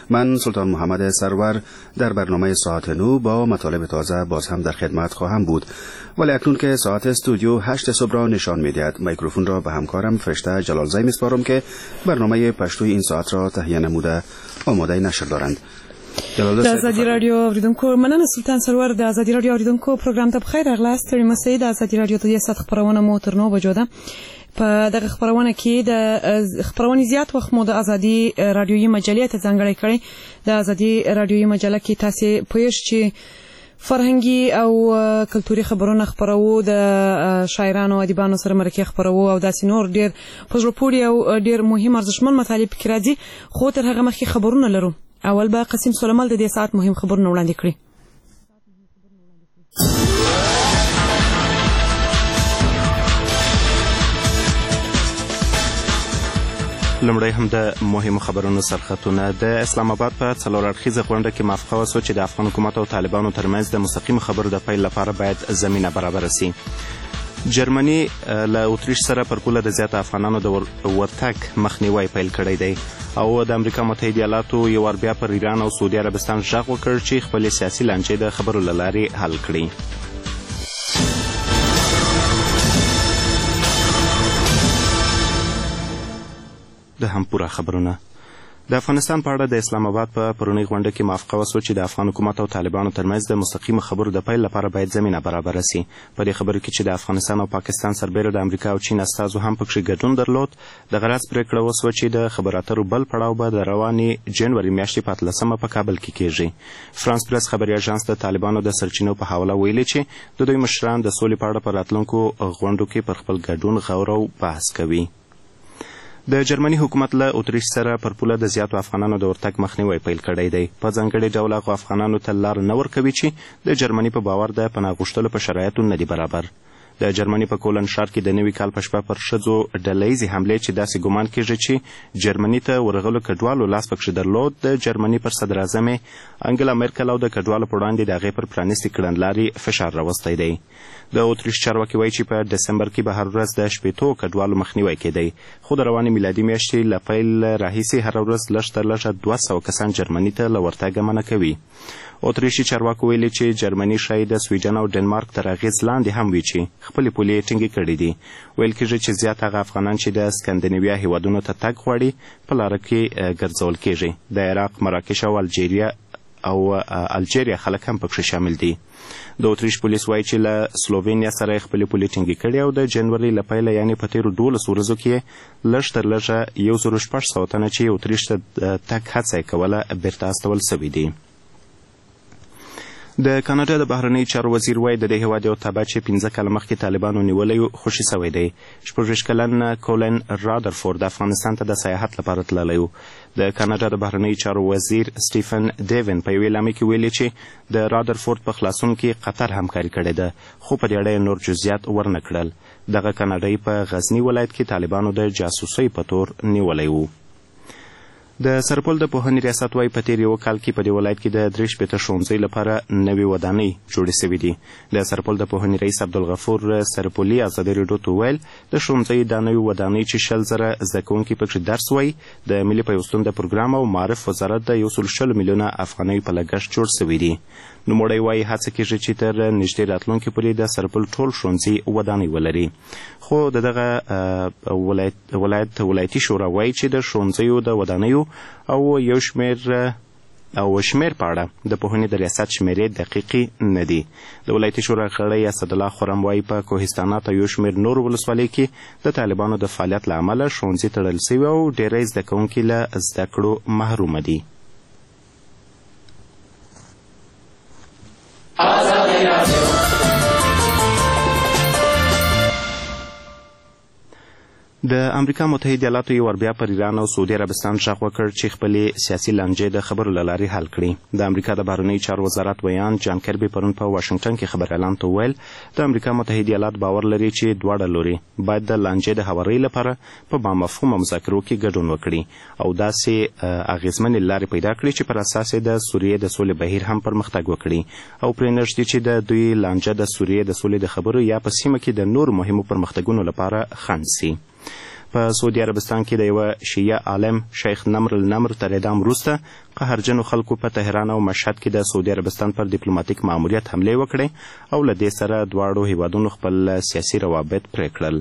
من سلطان محمد سرور در برنامه ساعت 9 با مطالب تازه باز هم در خدمت خواهم بود. ولی اکنون که ساعت استودیو 8 صبح را نشان می‌دهد، میکروفون را به همکارم فرشته جلالزی می‌سپارم که برنامه پشتوی این ساعت را تهیه نموده آماده نشر دارند. د ازادي رادیو اوریدونکو مننه. سلطان سرور د ازادي رادیو اوریدونکو پروګرام ته بخیر راغلاست. ستړي مسئ. د ازادي رادیو ته یې خبرونه مو تر 9 بجو ده. په دغه خبرونه کې د خبرونه زیات وخت مو د ازادي رادیوي مجلې ته ځانګړی کړی. د ازادي رادیوي مجله کې تاسو پوهیږئ چې فرهنګي او کلتوري خبرونه خبرو، د شاعرانو او ادیبانو سره مرکه خبرو او داسې نور ډیر پزړپوړي او ډیر مهم ارزښتمن مطالب کې راځي. خو تر هغه مخکې خبرونه لرو. اول به قسم سلیمان د دې ساعت مهم خبرونه وړاندې کړي. لمړی هم د مهمو خبرونو سرخطونه. د اسلام آباد په څلور اړخیزه غونډه کې موافقه وشوه چې د افغان حکومت او طالبانو ترمنځ د مستقیمو خبرو د پیل لپاره باید زمینه برابره شي. جرمني له اتریش سره پر پوله د زیات افغانانو د ورتګ مخنیوی پیل کړی دی او د امریکا متحده ایالاتو یو ور بیا پر ایران او سعودي عربستان ژغ وکړ چې خپل سیاسي لانجې د خبرو له لارې حل کړي. د هم پوره خبرونه. د افغانستان په اړه د اسلام آباد په پرونی غونډه کې موافقه وشوه چې د افغان حکومت او طالبانو ترمنځ د مستقیمو خبرو د پیل لپاره باید زمینه برابره شي. په دې خبرو کې چې د افغانستان او پاکستان سربېره د امریکا او چین استازو هم پکې ګډون درلود، د غرض پرېکړه وشوه چې د خبرو اترو بل پړاو به د روانې جنوري میاشتې په 18 په کابل کې کېږي. فرانس پریس خبري اژانس د طالبانو د سرچینو په حواله ویلي چې د دوی مشران د سولې په اړه په راتلونکو غونډو کې پر خپل ګډون غور او بحث کوي. د جرمني حکومت له اتریش سره پر پوله د زیاتو افغانانو د ورتګ مخنیوی پیل کړی دی. په ځانګړي ډول هغو افغانانو ته لار نه ورکوي چې د جرمني په باور د پناه غوښتلو په شرایطو نه دي برابر. د جرمني په کولن ښار کې د نوي کال په شپه پر ښځو ډلهیزې حملې چې داسې ګمان کېږي چې جرمني ته ورغلو کډوالو لاس پکښې درلود، د جرمني پر صدراعظم انګلا مرکل او د کډوالو په وړاندې د هغې پر پرانیستې کړنلارې فشار راوستی دی. د اتریش چارواکي وایي چې په دسمبر کې به هر ورځ د 80 کډوالو مخنیوی کېدی، خو د روانې میلادي میاشتې له پیل راهیسې هره ورځ لږ تر لږه 200 کسان جرمني ته له ورتګه منع کوي. اتریشي چارواکو ویلي چې جرمني ښایي د سویډن او ډنمارک تر اغېز لاندې هم وي چې خپلې پولې یې ټینګې کړي دي. ویل کېږي چې زیات هغه افغانان چې د سکندینیویا هیوادونو ته تګ غواړي په لاره کې ګرځول کېږي. د عراق، مراکش او الجیریا خلک هم پکښې شامل دي. د اتریش پولیس وایي چې له سلووینیا سره خپلې پولې ټینګې کړي او د جنوري له پیله یعنې په تېرو 12 ورځو کې لږ تر لږه 1600 تنه چې اتریش ته تګ هڅه یې کوله بیرته استول سوي دي. د کاناډا د بهرنیو چارو وزیر وایي د دې هېواد یو تابع چې 15 کاله مخکې طالبانو نیولی خوشي سوی دی. 26 کلن کولن رادرفورد افغانستان ته د سیاحت لپاره تللی و. د کاناډا د بهرنیو چارو وزیر سټیفن ډیون په یوې اعلامیه کې ویلي چې د رادرفورد په خلاصون کې قطر همکاري کړې ده، خو په دې اړه نور جزئیات ورنه کړل. دغه کاناډایي په غزني ولایت کې طالبانو د جاسوسۍ په تور نیولی و. د سرپل د پوهنې ریاست وایي په تېر یو کال کې په دې ولایت کې د 3 شپېته ښوونځیو لپاره نوې ودانۍ جوړې سوي دي. د سرپل د پوهنې رئیس عبدالغفور سرپلي ازادي راډیو ته وویل د ښوونځیو دا نوې ودانۍ چې 100,000 زده کوونکي پکښې درس وایي د ملي پیوستون د پروګرام او معارف وزارت د 120 میلیونه افغانیو په لګښت جوړ سوي دي. نوموړی وایي هڅه کېږي چې تر نږدې راتلونکي پورې د سرپل ټول ښوونځي ودانۍ ولري. خو د دغه ولایتي شورا وایي چې د ښوونځیو د ودانیو او شمیر په اړه د پوهنې د ریاست شمیرې دقیقې نه دي. د ولایتي شورا غړی اسدالله خرم وایي په کوهستانات او یو شمیر نور ولسوالیو کې د طالبانو د فعالیت له امله ښوونځي تړل سوي او ډیری زده کوونکي له زده کړو محرومه دي. د امریکا متحده ایالاتو یو ور بیا پر ایران او سعودي عربستان ژغ وکړ چې خپلې سیاسي لانجې د خبرو له لارې حل کړي. د امریکا د بهرنیو چارو وزارت ویان جان کربي پرون په واشنګټن کې خبريالان ته وویل د امریکا متحده ایالات باور لري چې دواړه لوري باید د لانجې د هوارۍ لپاره په بامفهومه مذاکرو کې ګډون وکړي او داسې اغېزمنې لارې پیدا کړي چې پر اساس یې د سوریې د سولې بهیر هم پرمختګ وکړي او پرې نږدې چې د دوی لانجه د سوریې د سولې د خبرو یا په سیمه کې د نور مهمو پرمختګونو لپاره خنډ سي. په سعودي عربستان کې د یوه شیعه عالم شیخ نمر النمر تر اعدام وروسته قهرجنو خلکو په تهران او مشهد کې د سعودي عربستان پر ډیپلوماټیک ماموریت حملې وکړې او له دې سره دواړو هیوادونو خپل سیاسي روابط پرې کړل.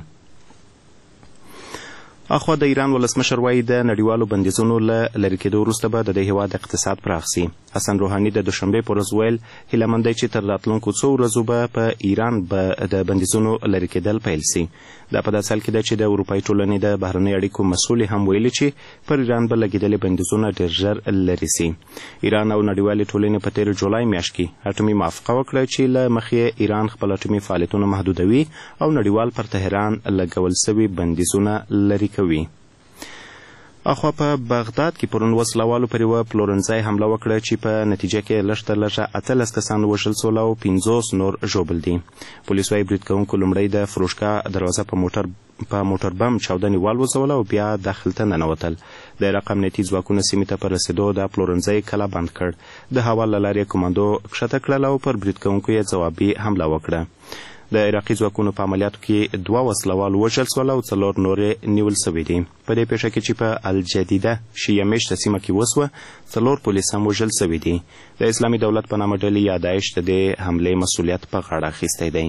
اخوا د ایران ولسمشر وایي د نړیوالو بندیزونو له لرې کېدو وروسته به د دې هیواد اقتصاد پراخ سي. حسن روحاني د دوشنبې په ورځ ویل هیله مند دی چې تر راتلونکو څو ورځو به په ایران به د بندیزونو لرې کېدل پیل سي. دا په داسې حال کې ده چې د اروپایي ټولنې د بهرنیو اړیکو مسؤل هم ویلي چې پر ایران به لګېدلې بندیزونه ډېر ژر لرې سي. ایران او نړیوالې ټولنې په تېر جولای میاشت کې اټومي موافقه وکړه چې له مخې ایران خپل اټومي فعالیتونه محدودوي او نړیوال پر تهران لګول سوي بندیزونه لرې کوي. اخوا په بغداد کې پرون وسلوالو پر یوه پلورنځای حمله وکړه چې په نتیجه کې لږ تر لږه 18 کسان وژل سول او 50 نور ژوبل دي. پولیس وايي برید کوونکو لومړی د فروشګاه دروازه په موټر بم چاودنې والوځوله او بیا داخل ته ننوتل. د عراق امنیتي ځواکونو سیمې ته په رسېدو د پلورنځای کلا بند کړ. د هوا له لارې کمانډو کښته کړل او پر برید کوونکو یې ځوابي حمله وکړه. د عراقي ځواکونو په عملیاتو کې 2 وسلوال وژل سول او 4 نورې نیول سوي دي. په دې پیښه کې چې په الجدیده شیعه میشته سیمه کې وسوه 4 پولیس هم وژل سوي دي. د اسلامي دولت په نامه ډلې یا داعش د دې حملې مسؤلیت په غاړه اخیستی دی.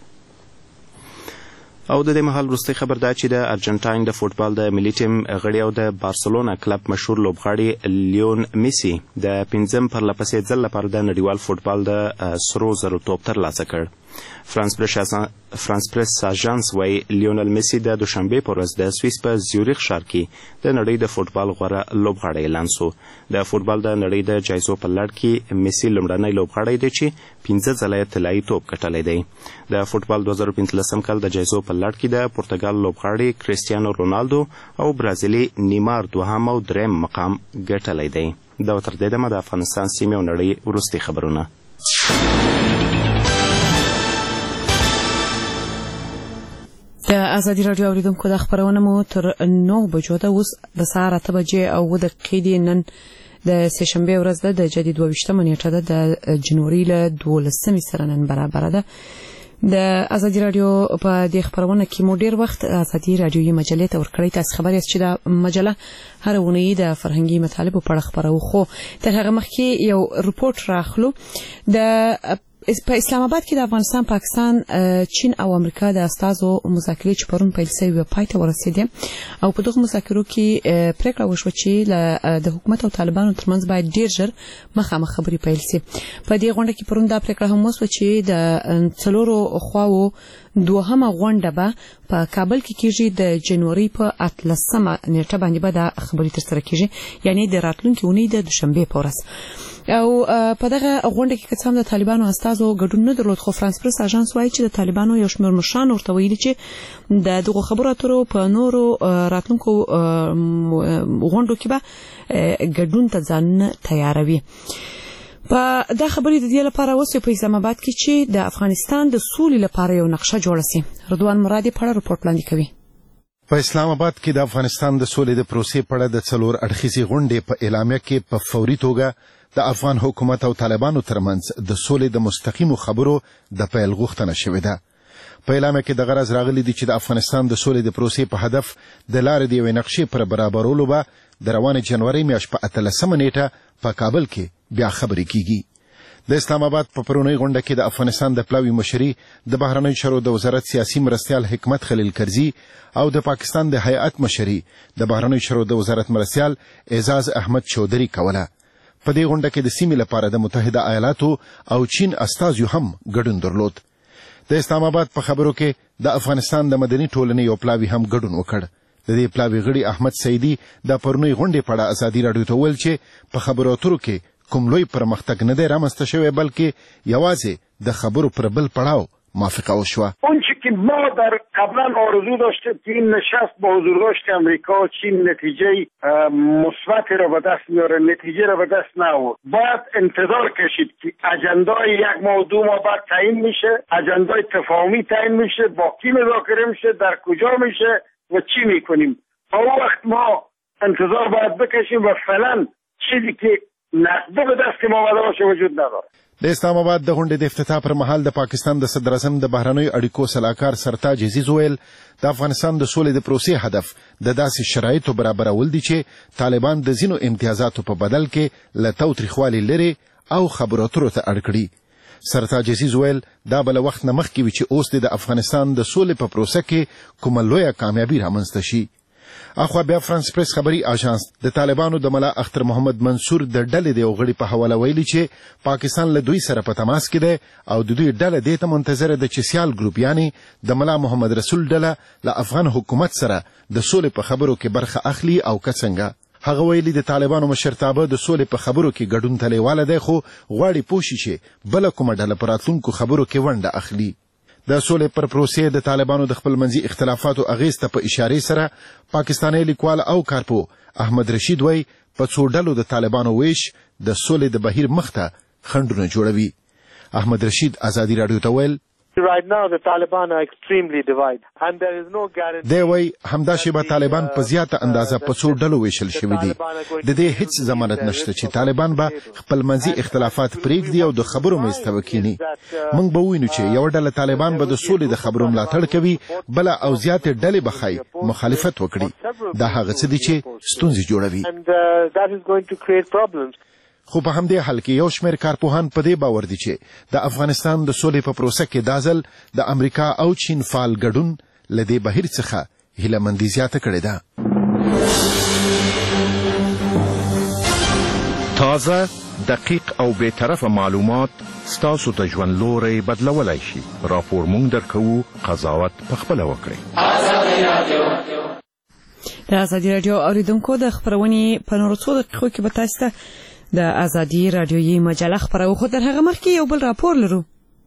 او د دې مهال وروستی خبر دا چې د ارجنټاین د فوټبال د ملي ټیم غړي او د بارسلونا کلب مشهور لوبغاړي لیون میسی د 5م پرلپسې ځل لپاره د نړیوال فوټبال د سرو زرو توپ ترلاسه کړ. فرانس پریس اژانس وایي لیونل میسی د دوشنبې په ورځ د سویس په زیوریخ ښار کې د نړۍ د فوټبال غوره لوبغاړی اعلان سو. د فوټبال د نړۍ د جایزو په لړ کې میسی لومړنی لوبغاړی دی چې 15 ځله یې طلایي توپ ګټلی دی. د فوټبال 2015 کال د جایزو په لړ کې د پرتګال لوبغاړي کریستیانو رونالدو او برازیلي نیمار 2 او 3 مقام ګټلی دی. دا تر دې دمه د افغانستان سیمې او نړۍ وروستي خبرونه. د ازادي راډیو اوریدونکو د خبرونه مو تر 9 بجو ده. اوس د سهار 8 بجې او 10 دقیقې نن د سهشنبه ورځ ده، د جدي 22 نیټه ده، د جنوري له 12 سره نن برابر ده. د ازادي راډیو په دې خبرونه کې مو ډیر وخت ازادي راډیوي مجلې ته ورکړی. تاسو خبر یاست چې د مجله هر اونۍ د فرهنګي مطالبو په اړه خبرو، خو تر هغه مخکې یو رپورت راخلو. د په اسلام آباد کې د افغانستان، پاکستان، چین او امریکا د استازو مذاکرې چې پرون پیل شوې پای ته ورسېدې او په دغه مذاکرو کې پریکړه وشوه چې د حکومت او طالبانو ترمنځ باید ډیر ژر مخامخ خبرې پیل شي. په دې غونډه کې پرون دا پریکړه هم وشوه چې د 4 خواو 2مه غونډه به په کابل کې کېږي د جنوري په 18مه نیټه باندې به دا خبرې ترسره کېږي، یعنی د راتلونکي اونۍ د دوشنبه په ورځ. او په دغه غونډه کې که څه هم د طالبانو استازو ګډون نه درلود، خو فرانس پریس اژانس وایي چې د طالبانو یو شمېر مشران ورته ویلي چې د دغه خبرو اترو په نورو راتلونکو غونډو کې به ګډون ته ځان تیاروي. په دا خبرې د دې لپاره اوس په اسلام آباد کې چې د افغانستان د سولې لپاره یو نقشه جوړه شي. رضوان مرادي په اړه رپورټ وړاندې کوي. په اسلام آباد کې د افغانستان د سولې د پروسې په اړه د 4 اړخیزې غونډې په اعلامیه کې په فوري توګه د افغان حکومت او طالبانو ترمنځ د سولې د مستقیمو خبرو د پیل غوښتنه شوې ده. په اعلامیه کې د غرض راغلی دی چې د افغانستان د سولې د پروسې په هدف د لارې د یوې نقشې پر برابرولو به د روانې جنوري میاشت په 18مه نیټه په کابل کې بیا خبرې کیږي. د اسلام آباد په پرونی غونډه کې د افغانستان د پلاوي مشري، د بهرنیو چارو د وزارت سیاسي مرستیال حکمت خلیل کرزي او د پاکستان د هیئت مشري، د بهرنیو چارو د وزارت مرستیال اعزاز احمد چودري کوله. په دې غونډه کې د سیمې لپاره د متحده ایالاتو او چین استازو هم ګډون درلود. د اسلام آباد په خبرو کې د افغانستان د مدني ټولنې یو پلاوي هم ګډون وکړ. د دې پلاوي غړي احمد سیدی د پرونی غونډې په اړه ازادي راډیو ته ویل چې په خبرو اترو کې کوم لوی پرمختګ نه دی رامنځته شوی، بلکې یوازې د خبرو پر بل پړاو موافقه وشوه. اونچه که ما در قبلا آرزو داشتیم که این نشست با حضور داشت امریکا و چین نتیجه مثبت را به دست میاره، نتیجه را به دست نآورد. باید انتظار کشید که اجندای 1 ماه و 2 ماه بعد تعیین میشه، اجندای تفاهمی تعیین میشه، با کی مذاکره میشه، در کجا میشه و چی میکنیم. تا اون وقت ما انتظار باید بکشیم و فعلا چیزی که نقده به دست ما آمده باشه وجود نداره. د اسلام آباد د غونډې د افتتاح پر مهال د پاکستان د صدر اعظم د بهرنیو اړیکو سلاکار سرتاج عزیز ویل د افغانستان د سولې د پروسې هدف د داسې شرایطو برابرول دي چې طالبان د ځینو امتیازاتو په بدل کې له تاوتریخوالي لرې او خبرو اترو ته اړ کړي. سرتاج عزیز ویل دا بل وخت نه مخکې وي چې اوس د افغانستان د سولې په پروسه کې کومه لویه کامیابي رامنځته شي. اخوا بیا فرانس پریس خبري اژانس د طالبانو د ملا اختر محمد منصور د ډلې د یو غړي په حواله ویلي چې پاکستان له دوی سره په تماس کې دی او د دوی ډله دې ته منتظره ده چې سیال ګروپ یعنی د ملا محمد رسول ډله له افغان حکومت سره د سولې په خبرو کې برخه اخلي او که څنګه. هغه ویلي د طالبانو مشرتابه د سولې په خبرو کې ګډون ته لیواله دی خو غواړي پوه شي چې بله کومه ډله په راتلونکو خبرو کې ونډه اخلي. د سولې پر پروسې د طالبانو د خپل منځي اختلافاتو اغیز ته په اشارې سره پاکستاني لیکوال او کارپو احمد رشید وای په څو ډلو د طالبانو ویش د سولې د بهیر مخته خنډونه جوړوي. احمد رشید ازادي رادیو ته ویل Right now the Taliban are extremely divided and there is no guarantee. دی وای همدا شیبه طالبان په زیاته اندازه په څو ډلو ویشل شوي دي. د دې هیڅ ضمانت نشته چې طالبان به خپل منځي اختلافات پرېږدي او د خبرو میز ته وکیني. موږ به وینو چې یو ډله طالبان به د سولې د خبرو ملاتړ کوي بل او زیاتې ډلې به ښایي مخالفت وکړي. دا هغه څه دي چې ستونزې جوړوي. That is going to create problems. خو په همدې حال کې یو شمېر کارپوهان په دې باور دي چې د افغانستان د سولې په پروسه کې دا ځل د امریکا او چین فعال ګډون له دې بهیر څخه هیلهمندي زیاته کړې ده. تازه، دقیق او بی‌طرفه معلومات ستاسو د ژوند لوری بدلولی شي. راپور مونږ درکوو، قضاوت پخپله وکړئ. د ازادي رادیو اوریدونکو د خبرونې په نورو څو دقیقو کې به تاسو ته د ازادي رادیویي مجله خبرو خو تر هغه مخکې یو بل راپور لرو.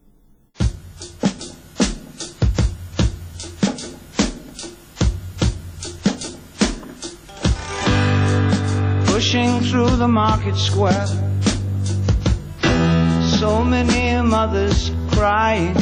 Pushing through the market square, so many mothers crying.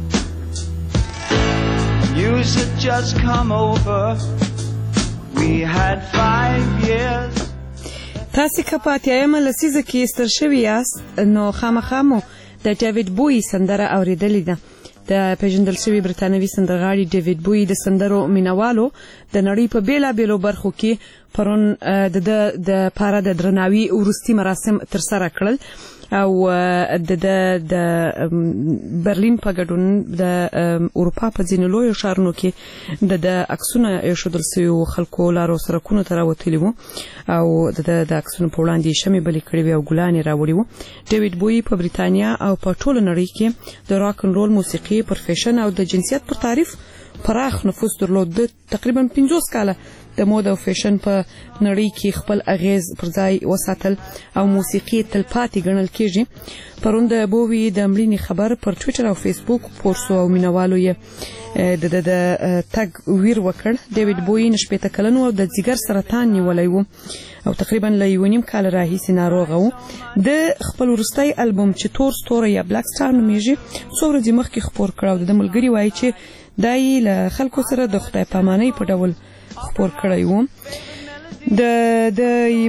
News had just come over. We had 5 years. تاسو که په اتیایمه لسیزه کې ستر شوي یاست نو خامخا مو د ډیویډ بوی سندره اوریدلې ده. د پیژندل شوي برتانوي سندرغاړي ډیویډ بوی د سندرو مینوالو د نړۍ په بیلابیلو برخو کې پرون د پاره د درناوي وروستي مراسم ترسره کړل او د برلین په ګډون د اروپا په ځینو لویو ښارونو کې د عکسونه ایښودل شوي خلکو لارو سرکونو ته راوتلي وو او د عکسونو په وړاندې شمې بلې کړې وې او ګلانې راوړي وو. ډیویډ بوی په بریتانیا او په ټوله نړۍ کې د راک ان رول موسیقي پر فیشن او د جنسیت پر تعریف پراخ نفوذ درلود. د تقریبا 50 کاله د مود او فیشن په نړۍ کې خپل اغیز پر ځای وساتل او موسیقي تلپاتې ګڼل کېږي. پرون د بووي د مړینې خبر پر ټویټر او فیسبوک پورسو او مینوالو یې د تګ ویر وکړ. ډیویډ بوی 90 کلن و او د ځیګر سرطان نیولی و او تقریبا له 1.5 کال راهیسې ناروغه و. د خپل وروستی البوم چې تور ستوری یا بلاک سټار نومیږي څو ورځې مخکې خپور کړ او د ملګري وایي چې دا یې له خلکو سره د خدای پامانۍ په ډول خپور کړی و. د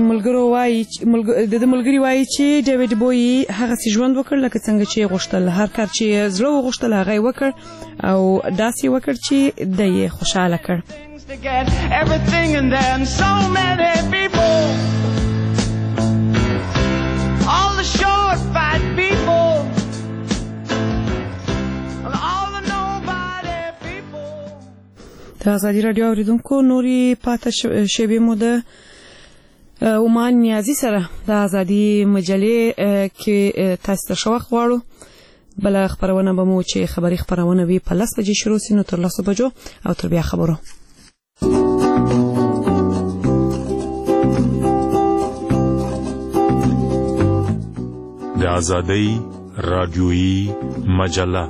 ملګري وایي چې ډیویډ بوی هغسې ژوند وکړ لکه څنګه چې یې غوښتل. هر کار چې زړه وغوښتل هغه یې وکړ او داسې یې وکړ چې دی یې خوشحاله کړ. د ازادي رادیو اوریدونکو نوري پاته شیبې مو د عمان نیازي سره د ازادي مجلې کې تاسو ته شوق غواړو. بل خبرونه به مو چې خبري خبرونه وي په 10 بجې شروع سي نو تر 10 بجو او تر بیا خبرو. د ازادي رادیویي مجله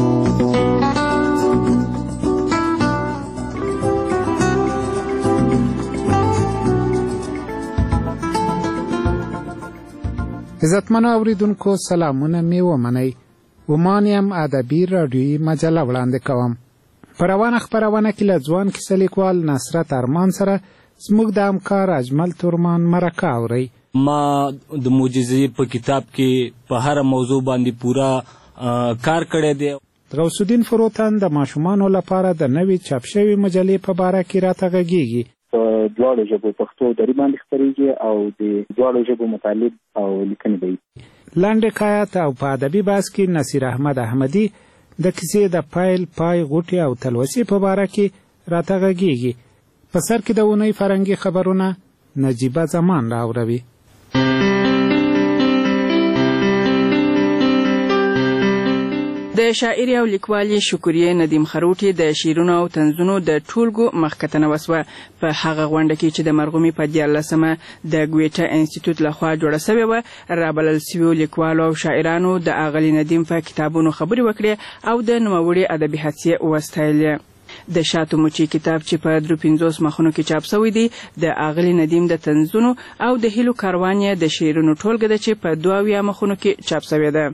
عزتمنو اوریدونکو سلامونه می ومنئ. عمان یم ادبي رادیویي مجله وړاندې کوم. په روانه خپرونه کې له ځوان کیسه لیکوال نصرت ارمان سره زموږ د همکار اجمل تورمان مرکه اورئ. ما د معجزې په کتاب کې په هر موضوع باندې پورا کار کړی دی. غوث الدین فروتن د ماشومانو لپاره د نوې چاپ شوې مجلې په باره کې راته غږیږي. په دواړو ژبو پښتو دري باندې خپرېږي او د دواړو ژبو مطالب او لیکنې به وي. لنډ حکایت او په ادبي بحث کې نصیر احمد احمدي د کیسې د پیل پای غوټې او تلوسې په باره کې راته غږیږي. په سر کې د اونۍ فرهنګي خبرونه نجیبه زمان راوروي. د شاعر او لیکوال شکریه ندیم خروټي د شعرونو او طنزونو د ټولګو مخکتنه وسوه په هغه غونډه کې چې د مرغومي په 14مه د ګویټا انسټیټیوټ لخوا جوړه شوې وه. رابلل شویو لیکوالو او شاعرانو د اغلي ندیم په کتابونو خبرې وکړې او د نوموړي ادبي هڅې وستایلې. د شاتو مچي کتاب چې په 350 مخونو کې چاپ شوی دی د اغلي ندیم د طنزونو او د هیلو کاروان د شعرونو ټولګه ده چې په 22 مخونو کې چاپ شوی ده.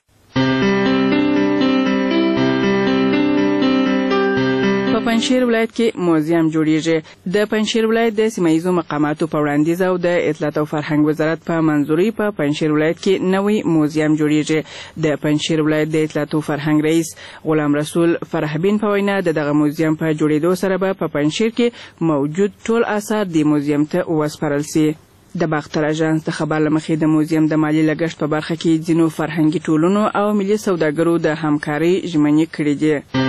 په پنجشیر ولایت کې موزیم جوړیږي. د پنجشیر ولایت د سیمایي مقاماتو په وړاندیز او د اطلاعات او فرهنګ وزارت په منظوري په پنجشیر ولایت کې نوې موزیم جوړیږي. د پنجشیر ولایت د اطلاعات او فرهنګ رئیس غلام رسول فرحبین په وینا دغه موزیم په جوړېدو سره به په پنجشیر کې موجود ټول آثار د موزیم ته وسپارل شي. د باختر اژانس د خبر لمخې د موزیم د مالی لګښت په برخه کې ځینو فرهنګي ټولنو او ملي سوداګرو د همکارۍ ژمنې کړې دي.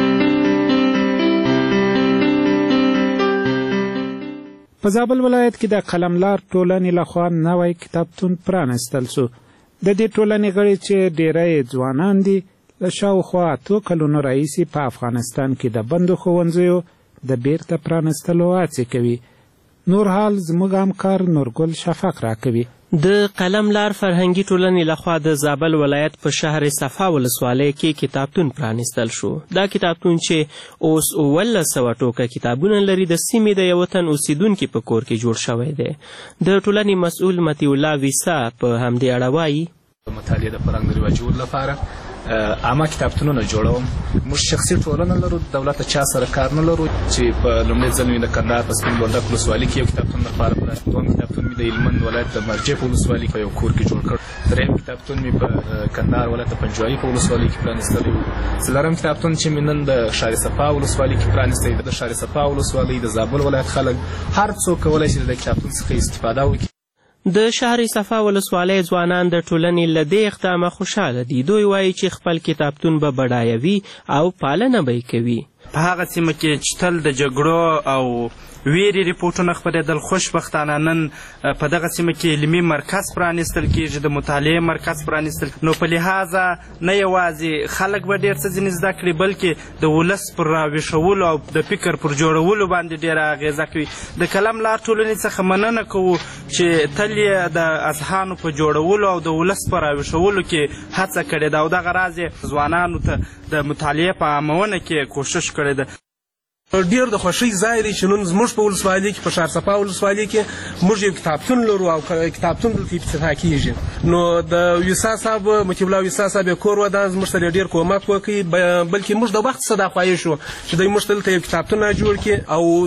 په زابل ولایت کې د قلملار ټولنې لخوا نوی کتابتون پرانستل شو. د دې ټولنې غړي چې ډېری ځوانان دي له شاوخوا 2 کلونو راهیسې په افغانستان کې د بندو ښوونځیو د بیرته پرانستلو هڅې کوي. نور حال زموږ همکار نورګل شفق راکوي. د قلملار فرهنګي ټولنې لخوا د زابل ولایت په شهر صفا ولسوالۍ کې کتابتون پرانستل شو. دا کتابتون چې اوس 1900 ټوکه کتابونه لري د سیمې د یو تن اوسیدونکي په کور کې جوړ شوی دی. د ټولنې مسؤل مطیع الله ویسا په همدې اړه وایي مطالعې د فرهنګ د رواجولو لپاره عامه کتابتونونه جوړوم. موږ شخصي ټولنه لرو، دولت چا سره کار نه لرو. چې په لومړي ځل مې د کندهار په سپین بولدک ولسوالۍ کې یو کتابتون لپاره دوم کتابتون مې د هلمند ولایت د مرجې په ولسوالۍ کې په یو کور کې جوړ کړ. دریم کتابتون مې په کندهار ولایت د پنجوایي په ولسوالۍ کې پرانیستلی و. څلورم کتابتون چې مې نن د ښار صفا ولسوالۍ کې پرانیستی د ښار صفا ولسوالۍ د زابل ولایت خلک هر څوک کولی شي د کتابتون څخه استفاده وکړي. د شهر صفا ولسوالۍ ځوانان د ټولنې له دې اقدامه خوشحاله دي. دوی وایي چې خپل کتابتون به بډایوي او پالنه به یې کوي. په هغه سیمه کې چې تل د جګړو او ویرې ریپورټونه خپرېدل، خوشبختانه نن په دغه سیمه کې علمي مرکز پرانیستل کېږي، د مطالعې مرکز پرانیستل. نو په لحاظه نه یوازې خلک به ډېر څه ځینې زده کړي بلکې د ولس پر راویښولو او د فکر پر جوړولو باندې ډېره اغېزه کوي. د قلملار ټولنې څخه مننه کوو چې تل یې د اذهانو په جوړولو او د ولس په راویښولو کې هڅه کړې ده او دغه راز یې ځوانانو ته د مطالعې په عامونه کې کوشش کړې ده. ډیر د خوښۍ ځای دی چې نن زموږ په ولسوالۍ کې په ښار صفا ولسوالۍ کې موږ یو کتابتون لرو او کتابتون دلته افتتاح کېږي. نو د ویسا صاحب مطیع الله ویسا صاحب یې کور ودا زموږ سره ډېر کومک وکړي، بلکې موږ د وخت څه دا خواهش وو چې دوی موږ ته دلته یو کتابتون جوړ کړي. او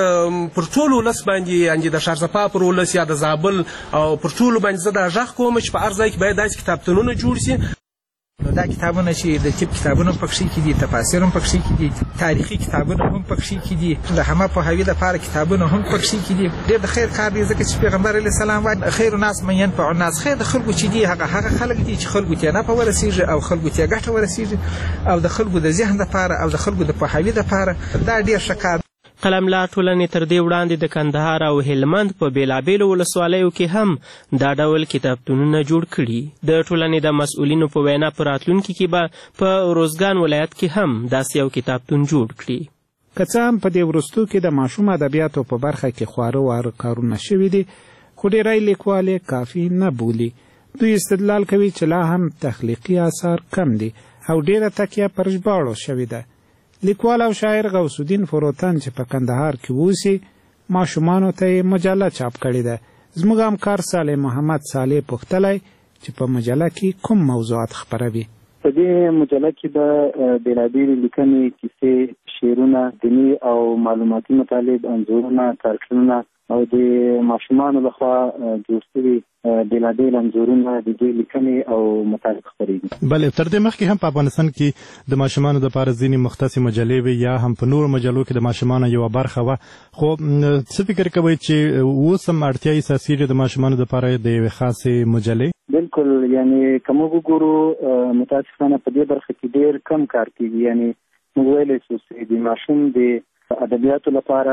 زه پر ټول ولس باندې د ښار صفا پر ولس یا د زابل او پر ټولو باندې زه دا غږ کوم چې په هر ځای کې باید داسې کتابتونونه جوړ شي. نو دا کتابونه چې د طب کتابونه هم پکښې کې دي، تفاسیر هم پکښې کې دي، تاریخي کتابونه هم پکښې کې دي، د همه پوهاوي دپاره کتابونه هم پکښې کې دي. ډېر د خیر کار دی ځکه چې پیغمبر علیه السلام وایي خیر الناس من ینفع الناس. خیر د خلکو چې دي هغه خلک دي چې خلکو ته نفع ورسېږي او خلکو ته ګټه ورسېږي او د خلکو د ذهن دپاره او د خلکو د پوهاوي دپاره دا ډېر ښه کار. قلملار ټولنې تر دې وړاندې د کندهار او هلمند په بېلابېلو ولسوالیو کې هم دا ډول کتابتونونه جوړ کړي. د ټولنې د مسؤلینو په وینا په راتلونکي کې به په روزګان ولایت کې هم داسې یو کتابتون جوړ کړي. که څه هم په دې وروستو کې د ماشوم ادبیاتو په برخه کې خواره واره کارونه شوي دي، خو ډېری لیکوال یې کافي نه بولي. دوی استدلال کوي چې لا هم تخلیقي آثار کم دي او ډېره تکیه پر ژباړو شوې ده. لیکوال او شاعر غوث الدین فروتن چې په کندهار کې اوسي ماشومانو ته یې مجله چاپ کړې ده. زموږ همکار صالح محمد صالح پوښتلی چې په مجله کې کوم موضوعات خپروي. په دې مجله کې به بېلابېلې لیکنې، کیسې، شعرونه، دیني او معلوماتي مطالب، انځورونه، کارټونونه او د ماشومانو لخوا جوړ شوي بېلابېل انځورونه د دوی لیکنې او مطالب خپرېږي. بلې تر دې مخکې هم په افغانستان کې د ماشومانو دپاره ځینې مختصې مجلې وې یا هم په نورو مجلو کې د ماشومانو یوه برخه وه، خو څه فکر کوئ چې اوس هم اړتیا احساسېږي د ماشومانو دپاره د یوې خاصې مجلې؟ بالکل، یعنې که موږ وګورو متاسفانه په دې برخه کې ډېر کم کار کېږي. یعنې موږ ویلی شو چې د ماشوم د ادبیاتو لپاره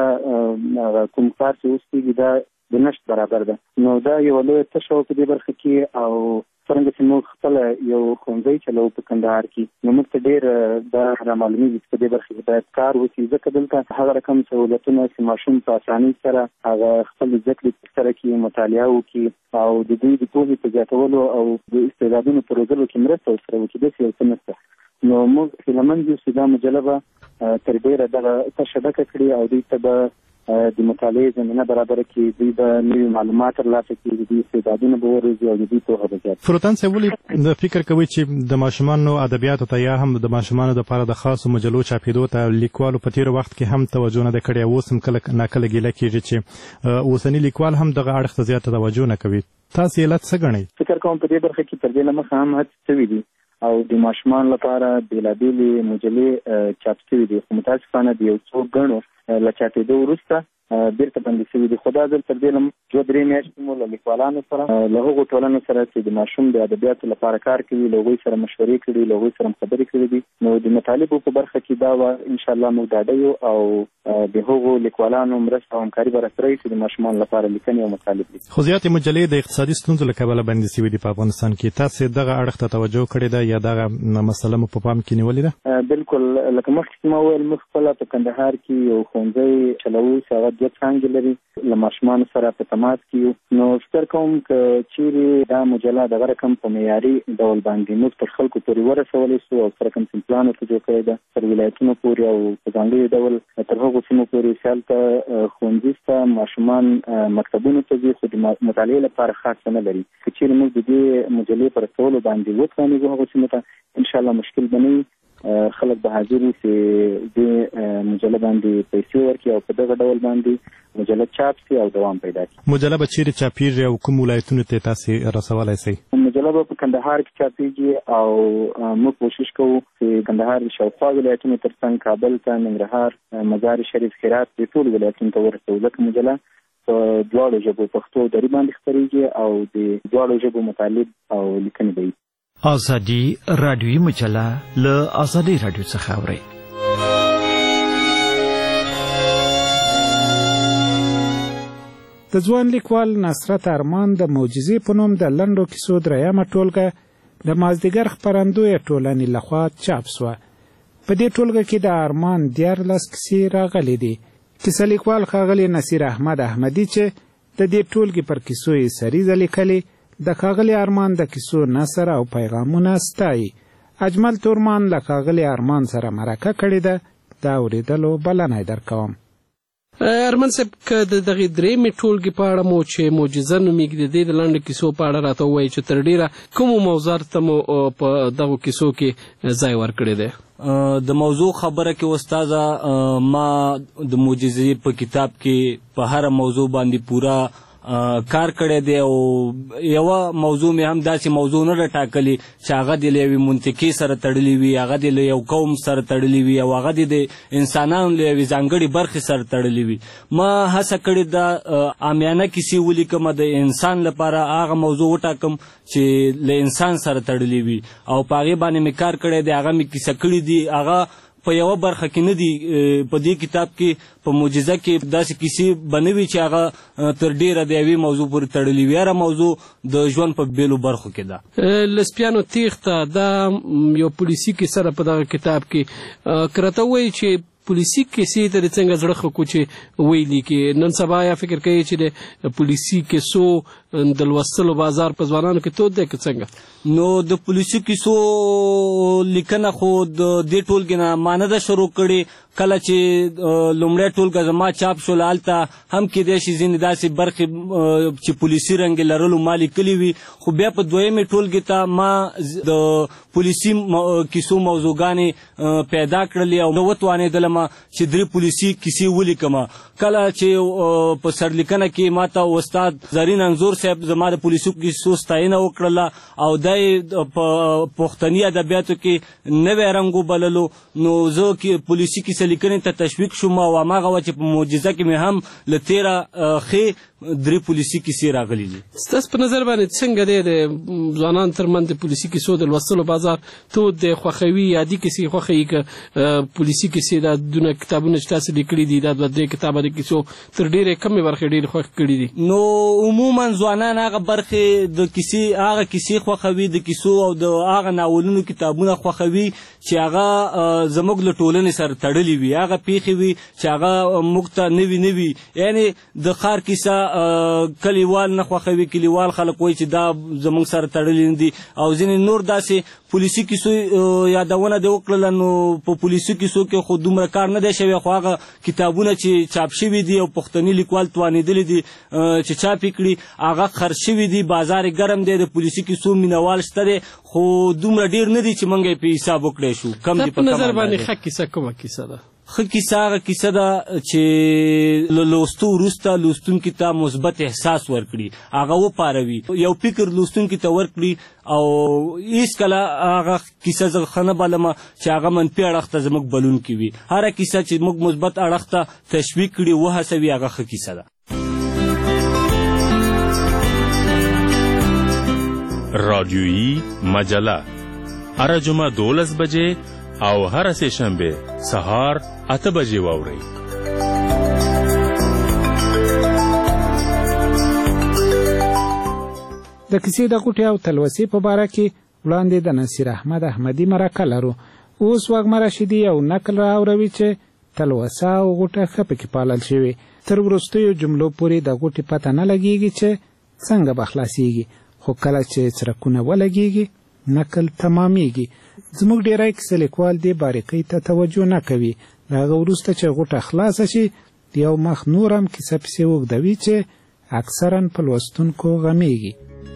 کوم کار چې اوس کېږي دا د نشت برابر ده. نو دا یوه لویه تشه په دې برخه کې، او څرنګه چې موږ خپله یو ښوونځی چلوو په کندهار کې، نو موږ ته ډېر دا رامعلومېږي چې په دې برخه کې باید کار وشي، ځکه دلته هغه رقم سهولتونه چې ماشوم په اسانۍ سره هغه خپل زده کړې ترسره کړي، مطالعه وکړي او د دوی د پوهې په زیاتولو او د استعدادونو په روزلو کې مرسته ورسره وکړي، داسې یو څه نشته. نو موږ هیلهمند یو چې دا مجله به تر ډېره دغه تشه ډکه کړي او دوی ته به د مطالعې زمینه برابره کړي، دوی به نوي معلومات ترلاسه کړي، د دوی استعدادونه به وروزي او د دوی پوهه به زیاته. فروتن صاحب، ولې فکر کوئ چې د ماشومانو ادبیاتو ته یا هم د ماشومانو دپاره د خاصو مجلو چاپېدو ته لیکوالو په تېر وخت کې هم توجه نه ده کړې، اوس هم کله ناکله ګیله کېږي چې اوسني لیکوال هم دغه اړخ ته زیاته توجه نه کوي؟ تاسې علت څه ګڼئ؟ فکر کوم په دې برخه کې تر دې له مخه هم هڅې شوي دي او د ماشومانو لپاره بېلابېلې مجلې چاپ شوي دي، خو متاسفانه د یو څو ګڼو له چاپېدو وروسته بیرته بندي شوي دي. خو دا ځل تر دې له 2-3 میاشتې مو له لیکوالانو سره له هغو ټولنو سره چې د ماشوم د ادبیاتو لپاره کار کوي له هغوی سره مشورې کړي، له هغوی سره خبرې کړي دي. نو د مطالبو په برخه کې دا وه انشاءالله موږ ډاډه یو او د هغو لیکوالانو مرسته او همکاري به راسره وي چې د ماشومانو لپاره لیکنې او مطالب دي. خو زیاتې مجلې د اقتصادي ستونزو له کبله بندي شوي دي په افغانستان کې. تاسې دغه اړخ ته توجه کړې ده یا دغه مسله مو په پام کې نیولې ده؟ بالکل، لکه مخکې چې ما وویل، موږ خپله په کندهار کې یو ښوونځی چلوو چې هغه 2 څانګې لري، له ماشومانو سره په تماس کې یو. نو فکر کوم که چیرې دا مجله دغه رقم په معیاري ډول باندې موږ تر خلکو پورې ورسولی شو او څه رقم سیمپلان ورته جوړ کړی ده تر ولایتونو پورې او په ځانګړي ډول تر هغو سیمو پورې چې هلته ښوونځي شته، ماشومان مکتبونو ته ځي خو د مطالعې لپاره خاص نه لري. که چیرې موږ د دې مجلې په رسولو باندې وتوانېږو هغو سیمو ته، انشاءالله مشکل به نه وي، خلک به حاضر وي چې دې مجله باندې پیسې ورکړي او په دغه ډول باندې مجله چاپ شي او دوام پیدا کړي. مجله به چیرې چاپېږي او کوم ولایتونو ته تاسې رسولی شئ؟ مجله به په کندهار کې چاپېږي او موږ کوشش کوو چې کندهار د شاوخوا ولایتونو تر څنګ کابل ته، ننګرهار، مزار شریف، هرات، دې ټولو ولایتونو ته ورسوو، ځکه مجله په دواړو ژبو پښتو او دري باندې خپرېږي او د دواړو ژبو مطالب او لیکنې به وي. ازادي رادیویي مجله له ازادي رادیو څخه اورئ. د ځوان لیکوال نصرت ارمان د معجزې په نوم د لنډو کیسو 3مه ټولګه د مازدیګر خپرندویه ټولنې لخوا چاپ سوه. په دې ټولګه کې د ارمان 14 کیسې راغلي دي. کیسه لیکوال ښاغلی نصیر احمد احمدي چې د دې ټولګې پر کیسو یې سریزه لیکلې، د ښاغلي ارمان د کیسو نثر او پیغامونه ستایي. اجمل تورمان له ښاغلي ارمان سره مرکه کړې ده، د اورېدلو بلنه یې درکوم. ارمان صاحب، که د دغې 3مې ټولګې په اړه مو چې معجزه نومیږي د دې د لنډو کیسو په اړه راته ووایي چې تر ډېره کومو موضوعاتو ته مو په دغو کیسو کې ځای ورکړی دی؟ د موضوع خبره کې استاده، ما د معجزې په کتاب کې په هر موضوع باندې پورا کار کړی دی او یوه موضوع مې هم داسې موضوع نه ده ټاکلې چې هغه د یوې منطقې سره تړلې وي، هغه د یو قوم سره تړلې وي او هغه د انسانانو له یوې ځانګړې برخې سره تړلې وي. ما هڅه کړې ده عامیانه کیسې ولیکم، د انسان لپاره هغه موضوع وټاکم چې له انسان سره تړلې وي او په هغې باندې مې کار کړی دی. هغه مې کیسه کړي دي، هغه په یوه برخه کې نه دي. په دې کتاب کې په معجزه کې داسې کیسې به نه وي چې هغه تر ډېره د یوې موضوع پورې تړلي وي. هره موضوع د ژوند په بېلو برخو کې ده. له سپیانو تېښته دا یو پولیسي کیسه ده په دغه کتاب کې. که راته ووایي چې پولیسي کیسې ته د څنګه زړه ښه کو چې ویلي کې نن سبا یا فکر کوي چې د پولیسي کیسو د لوستلو بازار په ځوانانو کې تود دی که څنګه؟ نو د پولیسي کیسو لیکنه خو د دې ټولګې نه ما نه ده شروع کړې. کله چې لومړی ټولګه زما چاپ شول هلته هم کیدای شي ځینې داسې برخې چې پولیسي رنګ یې لرلو ما لیکلي وي، خو بیا په دویمې ټولګې ته ما د پولیسي کیسو موضوعګانې پیدا کړلې او نه وتوانېدلم چې 3 پولیسي کیسې ولیکم. کله چې په سرلیکنه کې ما ته استاد زرین انځور صاحب زما د پولیسو کیسو ستاینه وکړله او دا یې په پښتني ادبیاتو کې نوی رنګ وبللو، نو زه پولیسي کیسه لیکنې ته تشویق شوم او هماغه وه چې په معجزه کې مې هم له تېره ښې 3 پولیسي کیسې راغلي دي. ستاسو په نظر باندې څنګه دی د ځوانانو ترمنځ د پولیسي کیسو د لوستلو بازار تود دی؟ خوښوي یادي کیسې خوښوي که پولیسي کیسې دا دونه کتابونه چې تاسو لیکلي دي دا 2-3 کتابه د کیسو تر ډېرې کمې برخې ډېرې خوښ کړي دي؟ نو عموما ځوانان هغه برخې د کیسې هغه کیسې خوښوي، د کیسو او د هغه ناولونو کتابونه خوښوي چې هغه زموږ له ټولنې سره تړلي وي، هغه پیښې وي چې هغه موږ ته نوي یعنې د ښار کیسه کلیوال نه خوښوي، کلیوال خلک وایي چې دا زموږ سره تړلي نه دي، او ځینې نور داسې پولیسي کیسو یادونه دې وکړله. نو په پولیسي کیسو کې خو دومره کار نه دی شوی، خو هغه کتابونه چې چاپ شوي دي او پښتني لیکوال توانېدلي دي چې چاپ یې کړي هغه خرڅ شوي دي، بازار یې ګرم دی، د پولیسي کیسو مینوال شته دی، خو دومره ډېر نه دي چې موږ یې په حساب وکړی شو. کم دي په نظر باندې ښه کیسه کومه کیسه ده؟ ښه کیسه هغه کیسه ده چې له لوستو وروسته لوستونکي ته مثبت احساس ورکړي، هغه وپاروي، یو فکر لوستونکي ته ورکړي او هېڅکله هغه کیسه زه ښه نه بلمه چې هغه منفي اړخ ته زموږ بلونکي وي. هره کیسه چې موږ مثبت اړخ ته تشویق کړي وهڅوي هغه ښه کیسه ده. رادیویی مجله هره جمعه 12 بجې او هر سه شنبه سهار 8 بجې واورئ. د کیسې د غوټې او تلوسې په باره کې وړاندې د نصیر احمد احمدي مرکه لرو. اوس وږمه راشدي یو نقل راوروي چې تلوسه او غوټه ښه پکې پالل شوې. تر وروستیو جملو پورې د غوټې پته نه لګېږي چې څنګه به خلاصېږي، خو کله چې څرکونه ولګېږي نقل تمامیږي. زموږ ډیری کیسه لیکوال دې باریکۍ ته توجه نه کوي، د هغه وروسته چې غوټه خلاصه شي یو مخ نور هم کیسه پسې اوږدوي چې اکثرا په لوستونکو غمیږي.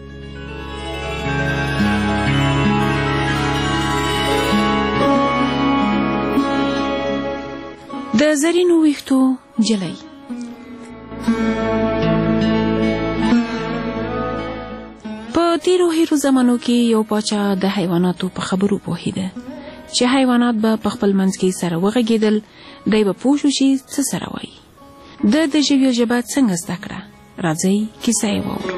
د زرینو ویښتو نجلۍ. په تیرو هیرو زمانو کې یو پاچا د حیواناتو په خبرو پوهیده چې حیوانات به په خپل منځ کې سره وغږېدل، دی به پوه شو چې څه سره وایي. د ژویو ژبه څنګه زده کړه؟ راځئ کیسه یې واورو.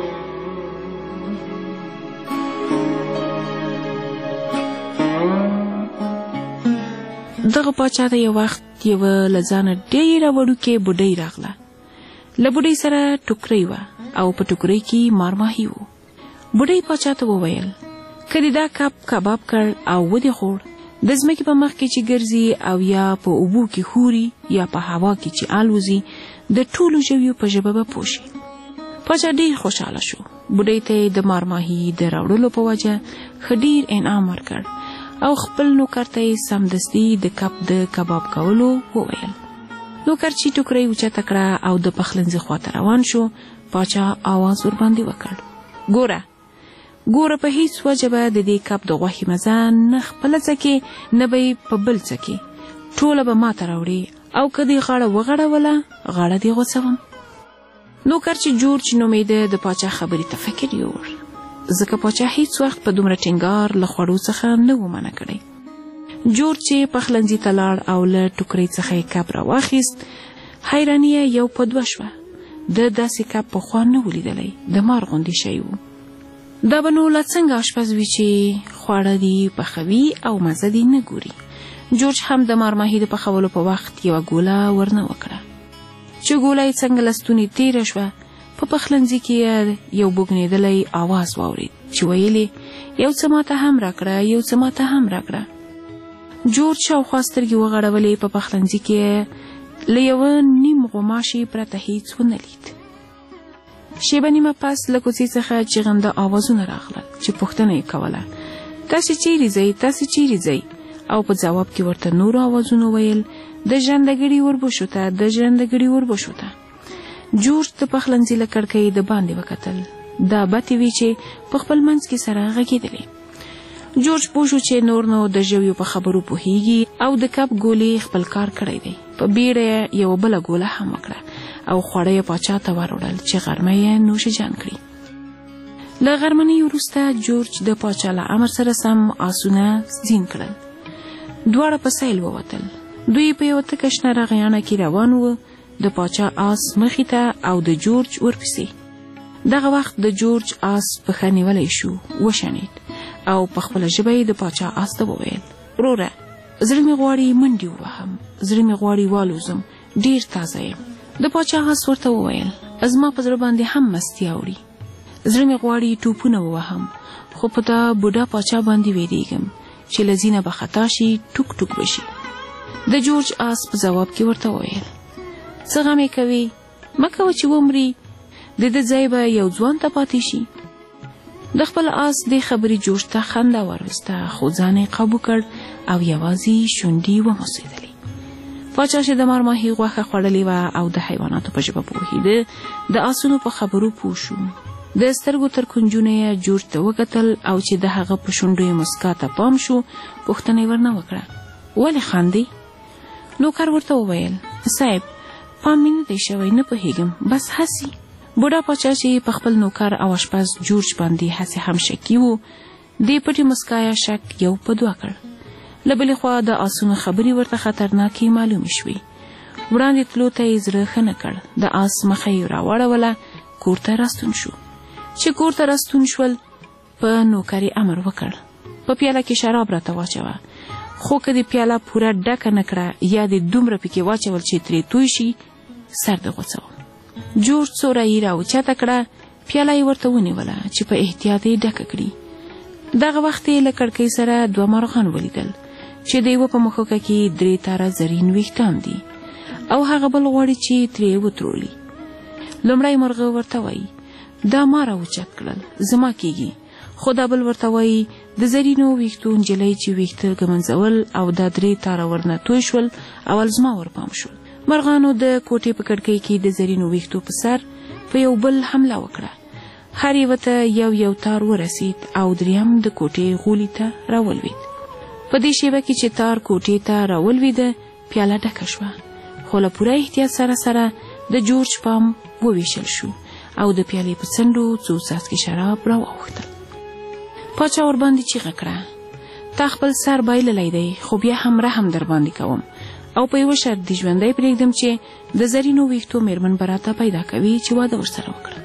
دغه پاچا ته یو وخت یوه له ځانه ډېره وړوکې بوډۍ راغله. له بوډۍ سره ټوکرۍ وه او په ټوکرۍ کې مارماهي و. بوډۍ پاچا ته وویل که دې دا کب کباب کړ او ودې خوړ، د ځمکې په مخ کې چې ګرځي او یا په اوبو کې خوري یا په هوا کې چې الوزي د ټولو ژویو په ژبه به پوه شي. پاچا ډېر خوشحاله شو. بوډۍ ته یې د مارماهي د راوړلو په وجه ښه ډېر انعام ورکړ او خپل نوکر ته یې سمدستي د کب د کباب کولو وویل. نوکر چې ټوکرۍ اوچته کړه او د پخلنځي خواته روان شو، پاچا آواز ورباندې وکړ، ګوره په هیڅ وجه به د دې کب د غوښې مزه نه خپله څکې نه به یې په بل څکې، ټوله به ماته راوړې او که دې غاړه وغړوله غاړه دې غوڅوم. نوکر چې جورج نومېده د پاچا خبرې ته فکر یوړ، ځکه پاچا هیڅ وخت په دومره ټینګار له خوړو څخه نه و منع کړی. جورج چې پخلنځي ته لاړ او له ټوکرۍ څخه یې کب راواخیست، حیراني یې یو په دوه شوه. د داسې کب پخوا نه و لیدلی، د مار غوندې شی و. دا به نو لا څنګه اشپز وي چې خواړه دي پخوي او مزه دي نه ګوري. جورج هم د مارماهي د پخولو په وخت یوه ګوله ورنه وکړه چې ګوله یې څنګه له ستونې تېره شوه. په پخلنځي کې یو بوږنېدلی آواز واورېد چې ویلې یو څه ماته هم راکړه، یو څه ماته هم راکړه. جورج شاوخوا سترګې وغړولې، په پخلنځي کې له یوه نیم غوماشي پرته هیڅ ونه لید. شیبه نیمه پس له کوڅې څخه چیغنده آوازونه راغلل چې پوښتنه یې کوله، تاسې چیرې ځئ، تاسې چیرې ځئ؟ او په ځواب کې ورته نورو آوازونو ویل، د ژرندګړي وربشو ته، د ژرندګړي وربشو ته. جورج د پخلنځي له کړکۍ د باندې وکتل. دا بتې وې چې په خپل منځ کې سره غږېدلې. جورج پوه شو چې نور نو د ژویو په خبرو پوهیږي او د کب ګولې خپل کار کړی دی. په بیړه یو بله ګوله هم وکړه او خواړه یې پاچا ته وروړل چې غرمه یې نوش جان کړي. له غرمنۍ وروسته جورج د پاچا له امر سره سم آسونه زین کړل. دواړه په سیل ووتل. دوی په یوه تکه شنه رغیانه کې روان وو. د پاچا آس مخې ته او د جورج ورپسې. دغه وخت د جورج آس پښه نیولی شو، وشڼېد او په خپله ژبه یې د پاچا آس ته وویل، وروره زړه مې غواړي منډې ووهم، زړه مې غواړي والوزم، ډېر تازه یم. د پاچا آس ورته وویل، زما په زړه باندې هم مستي اوړي، زړه مې غواړي ټوپونه ووهم، خو په دا بوډا پاچا باندې ویریږم چې له زینه به خطا شي، ټوک ټوک بشي. د جورج آس په ځواب کې ورته وویل، څه غم یې کوي، مه کوه چې ومري، د ده ځای به یو ځوان ته پاتې شي. د خپل آس دې خبرې جورج ته خنده وروسته، خو ځان یې قابو کړ او یوازې شونډې وموسېدلې. پاچا چې د مارماهي غوښه خوړلې وه او د حیواناتو په ژبه پوهېده، د آسونو په خبرو پوه شو. د سترګو تر کنجونه یې جورج ته وکتل او چې د هغه په شونډو یې مسکا ته پام شو، پوښتنه یې ورنه وکړه، ولې خاندې؟ نوکر ورته وویل، صاحب پام مې نه دی شوی، نه پوهېږم، بس هسې. بوډا پاچا چې په خپل نوکر او اشپز جورج باندې هسې هم شکي و، دې پټې مسکا یا شک یو په دوه کړ. له بلې خوا د آسونو خبرې ورته خطرناکې معلومې شوې. وړاندې تلو ته یې زړه ښه نه کړ. د آس مخه یې راواړوله، کور ته راستون شو. چې کور ته راستون شول، په نوکر یې امر وکړ، په پیاله کې شراب راته واچوه، خو که دې پیاله پوره ډکه نه کړه یا دې دومره پکې واچول چې ترې توی شي، سر دې غوڅوم. جورج څو رایې راوچته کړه، پیاله یې ورته ونیوله چې په احتیاط یې ډکه کړي. دغه وخت یې له کړکۍ سره دوه مرغان ولیدل چې د یوه په مښوکه کې 3 تاره زرین ویښتان دي او هغه بل غواړي چې ترې وترولي. لومړی مرغه ورته وایي، دا ما راوچت کړل، زما کېږي. خو دا بل ورته وایي، د زرینو ویښتو نجلۍ چې ویښته ږمنځول او دا 3 تاره ورنه توی شول، اول زما ورپام شول. مرغانو د کوټې په کړکۍ کې د زرینو ویښتو په سر په یو بل حمله وکړه. هر یوه ته یو تار ورسید او دریم د کوټې غولي ته راولوید. په دې شیبه کې چې تار کوټې ته راولویده، پیاله ډکه شوه، خو له پوره احتیاط سره د جورج پام وویشل شو او د پیالې په څنډو څو څاڅکي شراب راواوښتل. پاچا ورباندې چیغه کړه، تا خپل سر بایللی دی، خو بیا هم رحم در باندې کوم او په یوه شرط دې ژوندی پرېږدم چې د زرینو ویښتو میرمن به راته پیدا کوي چې واده ورسره وکړم.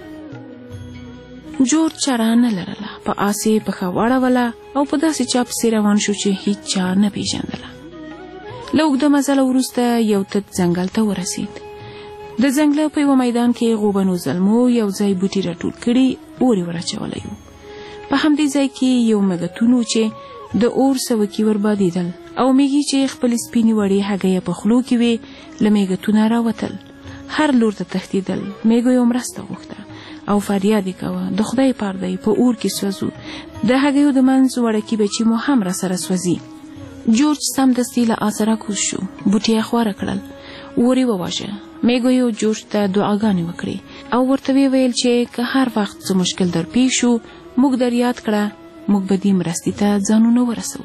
جورج چاره نه لرله، په آس یې پښه واړوله او په داسې چا پسې روان شو چې هیڅ چا نه پېژندله. له اوږده مزله وروسته یو تت ځنګل ته ورسید. د ځنګله په یوه میدان کې غوبنو زلمو یو ځای بوټي راټول کړي، اور یې ور اچولی و. په همدې ځای کې یو مږتون و چې د اور سوکي وربادېدل او میږي چې خپلې سپینې وړې هګۍ په خولو کې وې له میږتونه راوتل. هر لور ته تښتېدل. میږو یې مرسته غوښته او فریاد یې کوه، د خدای پردی په اور کې سوځو، د هګیو د منځ وړکي بچي مو هم راسره سوځي. جورج سمدستي له آسه راکوز شو، بوټي یې خواره کړل، اور یې وواژه. میږو یې جورج ته دعاګانې وکړې او ورته ویې ویل چې که هر وخت څه مشکل در پیښ شو، موږ در یاد کړه، موږ به دې مرستې ته ځانونه ورسوو.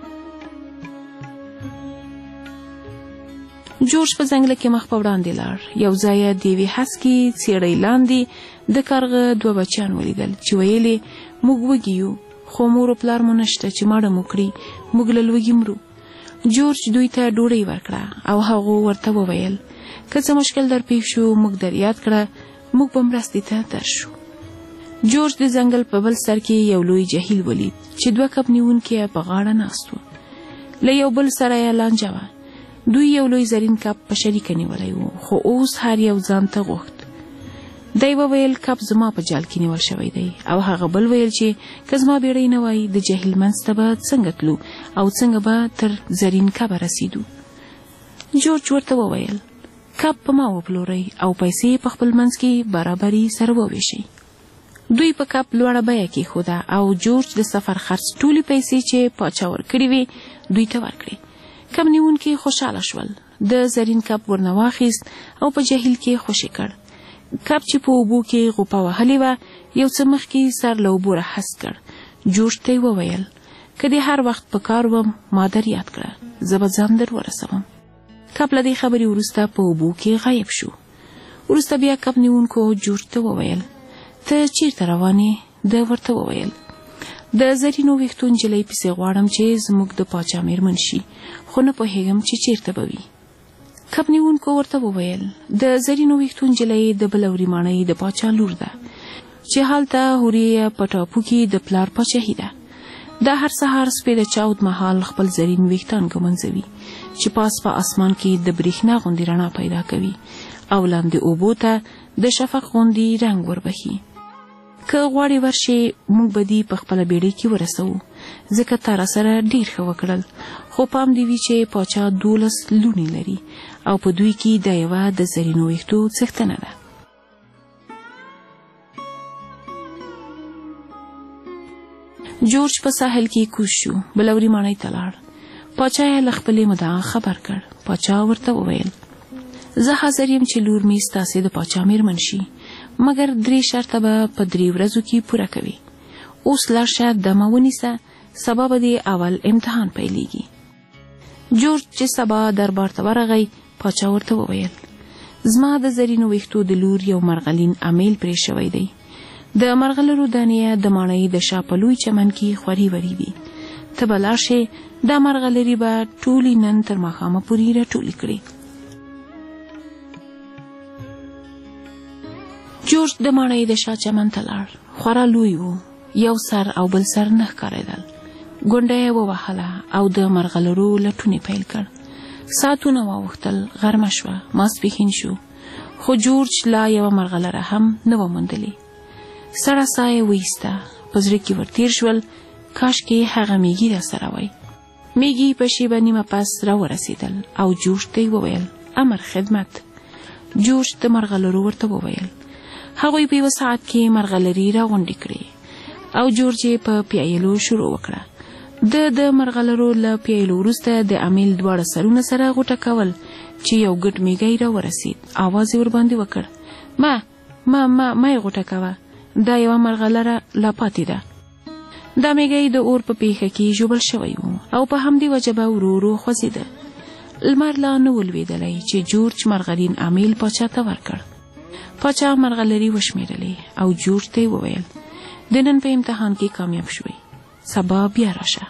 جورج په ځنګله کې مخ په وړاندې لاړ. یو ځای د یوې هسکې څېړۍ لاندې د کارغه 2 بچیان ولیدل چې ویلې، موږ وږي یو، خو مور و پلار مو نشته چې ماړه مو کړي، موږ له لوږې مرو. جورج دوی ته ډوډۍ ورکړه او هغو ورته وویل، که څه مشکل در پیښ شو، موږ در یاد کړه، موږ به مرستې ته درشو. جورج د ځنګل په بل سر کې یو لوی جهیل ولید چې 2 کب نیونکي په غاړه ناست و. له یو بل سره یې لانجه وه. دوی یو لوی زرین کب په شریکه نیولی و، خو اوس هر یو ځان ته غوښت. دی وویل، کب زما په جال کې نیول شوی دی، او هغه بل ویل چې که زما بیړۍ نه وای، د جهیل منځ ته به څنګه تلو او څنګه به تر زرین کبه رسیدو. جورج ورته وویل، کب په ما وپلورئ او پیسې په خپل منځ کې برابري سره وویشئ. دوی په کب لوړه بیه کېښوده او جورج د سفر خرڅ ټولې پیسې چې پاچا ورکړې وې دوی ته ورکړې. کب نیونکي خوشحاله شول. د زرین کب ورنه واخیست او په جهیل کې خوشې کړ. کب چې په اوبو کې غوپه وهلې وه یو څه مخکې سر له اوبو راهست کړ. جورج ته یې وویل که دې هر وخت په کار وم ما در یاد کړه زه به ځان در ورسوم. کب له دې خبرې وروسته په اوبو کې غایب شو. وروسته بیا کب نیونکو جورج ته وویل ته چیرته روان یې؟ ده ورته وویل د زرینو ویښتو نجلۍ پسې غواړم چې زموږ د پاچا میرمن شي خو نه پوهېږم چې چیرته به وي. کب نیونکو ورته وویل د زرینو ویښتو نجلۍ د بلوري ماڼۍ د پاچا لور ده چې هلته هورې په ټاپو کې د پلار پاچاهي ده. دا هر سهار سپی د چاود مهال خپل زرین ویښتان ږمنځوي چې پاس په اسمان کې د برېښنا غوندې رڼا پیدا کوي او لاندې اوبو ته د شفق غوندې رنګ وربخي. که غواړې ورشي موږ به دې په خپله بیړۍ کې ورسوو ځکه تا راسره ډېر ښه وکړل خو پام دې وي چې پاچا 12 لوڼې لري او په دوی کې دا یوه د زرینو ویښتو څښتنه ده. جورج په ساحل کې کوز شو. بلوري ماڼۍ ته لاړ. پاچا یې له خپلې مدعا خبر کړ. پاچا ورته وویل زه حاضر یم چې لور مې ستاسې د پاچا میرمن شي مګر 3 شرطه به په 3 ورځو کې پوره کوي. اوس لاړ شه دمه ونیسه سبا به دې اول امتحان پیلیږي. جورج چې سبا دربار ته ورغی پاچا ورته وویل زما د زرینو ویښتو د لور یو مرغلین امیل پرې شوی دی. د مرغلرو دانې د ماڼۍ د شا په لوی چمن کې خوري وری وي. ته به لاړ شې دا مرغلرې به ټولې نن تر ماښامه پورې راټولې کړې. جورج د ماڼۍ د شا چمن ته لاړ. خورا لوی و. یو سر او بل سر نه ښکارېدل. ګونډه یې ووهله او د مرغلرو لټونې پیل کړ. ساعتونه واوښتل. غرمه شوه. ماسپښین شو خو جورج لا یوه مرغلره هم نه وه موندلې. سړه ساه یې وایسته. په زړه کې ورتېر شول کاشکې هغه میږي راسره وی. میږي په شیبه نیمه پس راورسېدل او جورج ته یې وویل امر خدمت. جورج د مرغلرو ورته وویل. هغوی په یوه ساعت کې مرغلرې راغونډې کړې او جورج یې په پیایلو شروع وکړه. د مرغلرو له پیایلو وروسته د امیل 2 سرونه سره غوټه کول چې یو ګډ میږی راورسېد. آواز یې ورباندې وکړ ما یې غوټه کوه دا یوه مرغلره لا پاتې ده. دا میږی د اور په پیښه کې ژوبل شوی و او په همدې وجه به ورو ورو خوځېده. لمر لا نه و لوېدلی چې جورج مرغلین امیل پاچا ته ورکړ. پاچا مرغلرې وشمېرلې او جورج ته یې وویل د نن په امتحان کې کامیاب شوی سبا بیا راشه.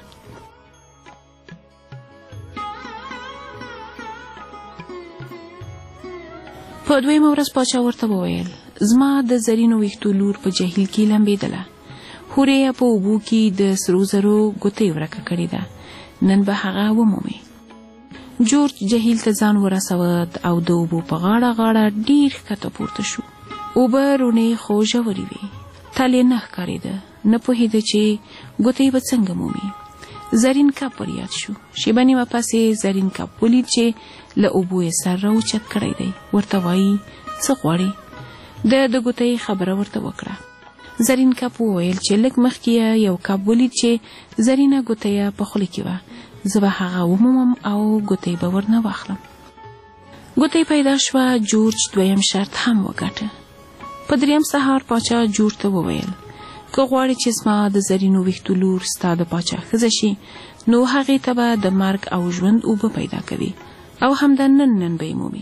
په دویمه ورځ پاچا ورته وویل زما د زرینو ویښتو لور په جهیل کې لمبېدله. هورې یې په اوبو کې د سرو زرو ګوتې ورکه کړې ده. نن به هغه ومومې. جورج جهیل ته ځان ورسود او د اوبو په غاړه غاړه ډېر ښکته پورته شو. اوبه رونې خو ژورې وې. تل یې نه ښکارېده. نه پوهېده چې ګوتې به څنګه مومي. زرین کب ور یاد شو. شیبه نیمه پسې زرین کب ولید چې له اوبو یې سر راوچت کړی دی. ورته وایي څه غواړې؟ د ګوتې خبره ورته وکړه. زرین کب وویل چې لږ مخکې یو کب ولید چې زرینه ګوته په خوله کې وه. زه به هغه ومومم او ګوتې به ورنه واخلم. ګوتې پیدا شوه. جورج دویم شرط هم وګټه. په 3م سهار پاچا جورج ته وویل که غواړې چې زما د زرینو ویښتو لور ستا د پاچا ښځه شي نو هغې ته به د مرګ او ژوند اوبه پیدا کوي او همدا نن به یې مومي.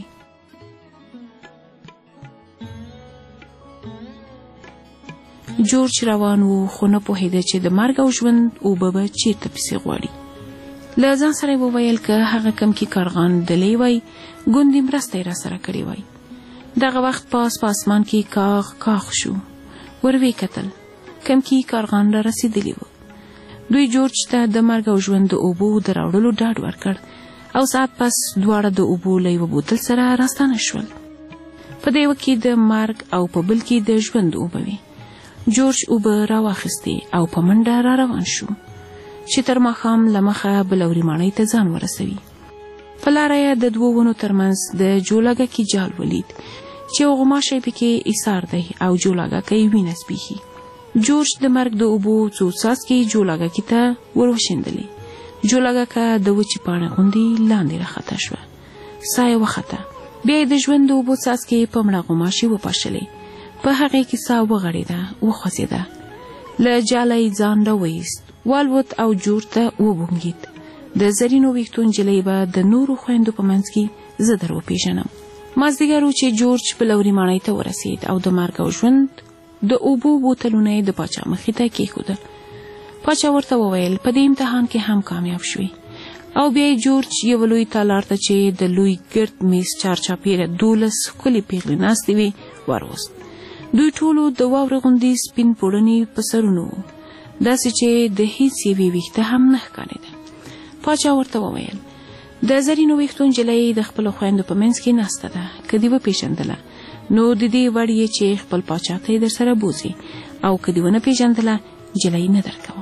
جورج روان و خو نه پوهېده چې د مرګ او ژوند اوبه به چیرته پسې غواړي. له ځان سره یې وویل که هغه کم کې کارغان دلی وای ګوندې مرسته یې راسره کړې وای. دغه وخت پاس په اسمان کې کاغ شو. ور ویې کتل. کم کې کارغان را رسېدلي وو. دوی جورج ته د مرګ او ژوند د اوبو د راوړلو ډاډ ورکړ او ساعت پس دواړه د اوبو له یوه بوتل سره راستانه شول. په د یوه کې د مرګ او په بل کې د ژوند اوبه وې. جورج اوبه راواخیستې او په منډه را روان شو چې تر ماښام له مخه بلوري ماڼۍ ته ځان ورسوي. په لاره یې د دوو ونو ترمنځ د جولاګکي جال ولید چې غوماشی پکې ایسار دی او جولاګکی وینه سپیښي. جورج د مرګ د اوبو څو څاڅکي جولاګکي ته وروشیندلې. جولاګکه د وچې پاڼې غوندې لاندې راښکته شوه. ساه یې وخته. بیا یې د ژوند د اوبو څاڅکي په مړه غوماشي وپاشلې. په هغې کې ساه وغړېده، وخوځېده. له جاله یې ځان راوایست، والوت او جورج ته وبونګېد. د زرینو ویښتو نجلۍ به د نورو خویندو په منځ کې زه در وپېژنم. مازدیګر و چې جورج په لوري ماڼۍ ته ورسېد او د مرګ او ژوند د اوبو بوتلونه یې د پاچا مخې ته کېښودل. پاچا ورته وویل په دې امتحان کې هم کامیاب شوې. او بیا یې جورج یو لوی تالار ته چې د لوی ګرد میز چارچاپیره 12 ښکلې پیغلې ناستې وې وروست. دوی ټولو د واورې غوندې سپین پوړني په سرونو وو، داسې چې د هیڅ یوې ویښته هم نه ښکارېده. پاچا ورته وویل د زرینو ویښتو نجلۍ د خپلو خویندو په منځ کې ناسته ده، که دې وپېژندله نو د دې وړ یې چې خپل پاچا ته یې در سره بوځي، او که دې ونه پېژندله نجلۍ نه درکوم.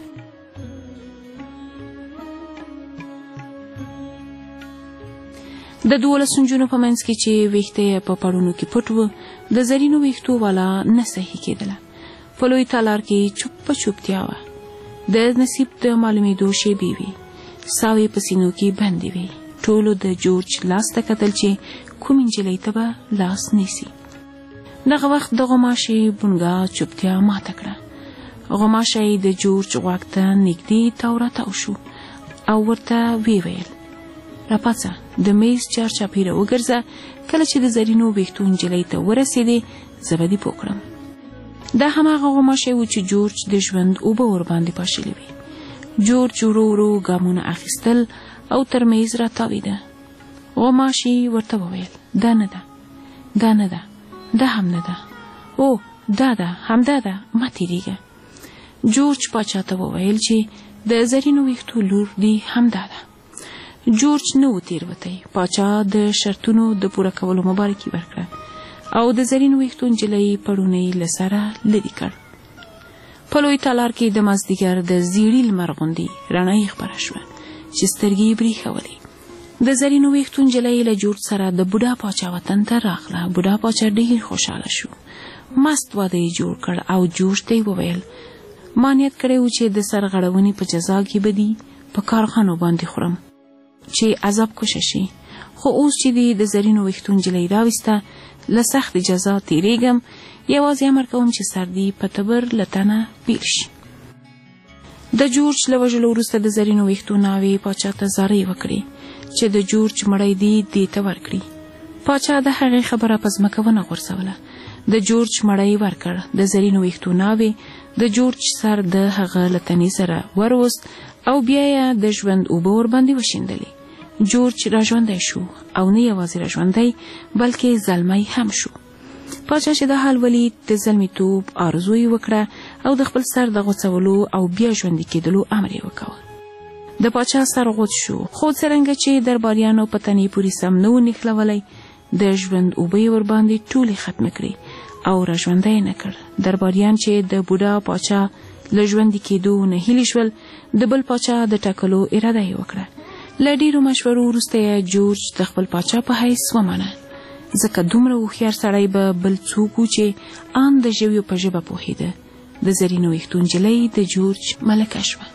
د 12 نجونو په منځ کې چې ویښته یې په پړونو کې پټ و، د زرینو ویښتو والا نه صحیح کېدله. په لوی تالار کې چوپتیا وه. د نصیب د معلومېدو شیبې وې. ساوې په سینو کې بندې وې. ټولو د جورج لاس ته کتل چې کوم نجلۍ ته به لاس نیسي. دغه وخت د غوماشې بونګا چوپتیا ماته کړه. غوماشی د جورج غوږ ته نږدې تاو راتاو شو او ورته ویل راپاڅه، د میز چارچاپیره وګرځه، کله چې د زرینو ویښتو نجلۍ ته ورسېدې زه به دې پوه کړم. دا هماغه غوماشی و چې جورج د ژوند اوبه ورباندې پاشلې وې. جورج ورو ورو ګامونه اخیستل او تر میز راتاوېده. غوماشي ورته وویل دا نه ده، دا نه ده، دا هم نه ده، او دا ده، همدا ده، مه تېرېږه. جورج پاچا ته وویل چې د زرینو ویښتو لور دې همدا ده. جورج نه و تېروتی. پاچا د شرطونو د پوره کولو مبارکي ورکړه او د زرینو ویښتو نجلۍ پړونی له سره لرې کړ. په لوی تالار کې د مازدیګر د زیړي لمر غوندې رڼا یې خپره شوه چې سترګې یې برېښولې. د زرینو ویښتو نجلۍ له جورج سره د بوډا پاچا وطن ته راغله. بوډا پاچا ډېر خوشحاله شو. مست واده یې جوړ کړ او جورج ته یې وویل ما نیت کړی و چې د سرغړونې په جزا کې به دې په کارخانو باندې خورم چې عذاب کشه شي، خو اوس چې دې د زرینو ویښتو نجلۍ راویسته له سخت جزا تېرېږم، یوازې امر کوم چې سر دې په تبر له تنه بیل شي. د جورج له وژلو وروسته د زرینو ویښتو ناوې پاچا ته زارۍ وکړې چې د جورج مړی دې ته ورکړي. پاچا د هغې خبره په ځمکه ونه غورځوله. د جورج مړی ورکړ. د زرینو ویښتو ناوې د جورج سر د هغه له تنې سره وروست او بیا یې د ژوند اوبه ورباندې وشیندلې. جورج راژوندی شو او نه یوازې راژوندی بلکې زلمی هم شو. پاچا چې دا حال ولید د زلمیتوب آرزو یې وکړه او د خپل سر د غوڅولو او بیا ژوندي کېدلو امر یې وکاوه. د پاچا سر غوڅ شو، خو څرنګه چې درباریانو په تنې پورې سم نه و نښلولی، د ژوند اوبه یې ورباندې ټولې ختمې کړې او راژوندی نه کړ. درباریان چې د بوډا پاچا له ژوندي کېدو نه هیلې شول، د بل پاچا د ټاکلو اراده یې وکړه. له ډېرو مشورو وروسته یې جورج د خپل پاچا په حیث ومنه، ځکه دومره هوښیار سړی به بل څوک و چې ان د ژویو په ژبه پوهېده. د زرینو ویښتو نجلۍ د جورج ملکه شوه.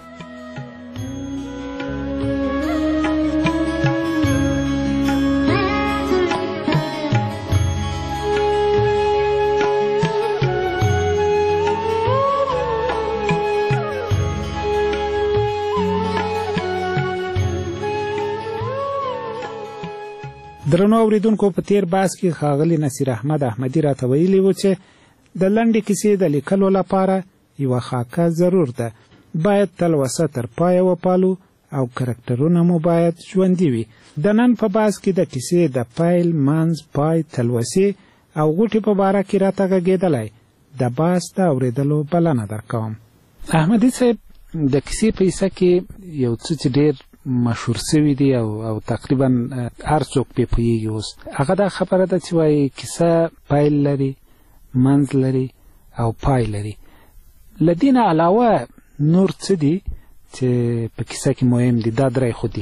درنو اوریدونکو، په تیر بحث کې ښاغلي نصیر احمد احمدي راته ویلي و چې د لنډې کیسې د لیکلو لپاره یوه خاکه ضرور ده. باید تلوسه تر پایه وپالو او کرکټرونه مو باید ژوندي وي. د نن په بحث کې د کیسې د پیل، منځ، پای، تلوسې او غوټې په باره کې راته غږېدلی د بحث د اورېدلو بلنه درکوم. احمدي صاحب، د کیسې په حصه کې یو څه چې ډېر مشهور سوي دي او تقریبا هر څوک پې پوهېږي اوس، هغه دا خبره ده چې وایي کیسه پیل لري، منځ لري او پای لري. له دې نه علاوه نور څه دي چې په کیسه کې مهم دي دا درې خو دي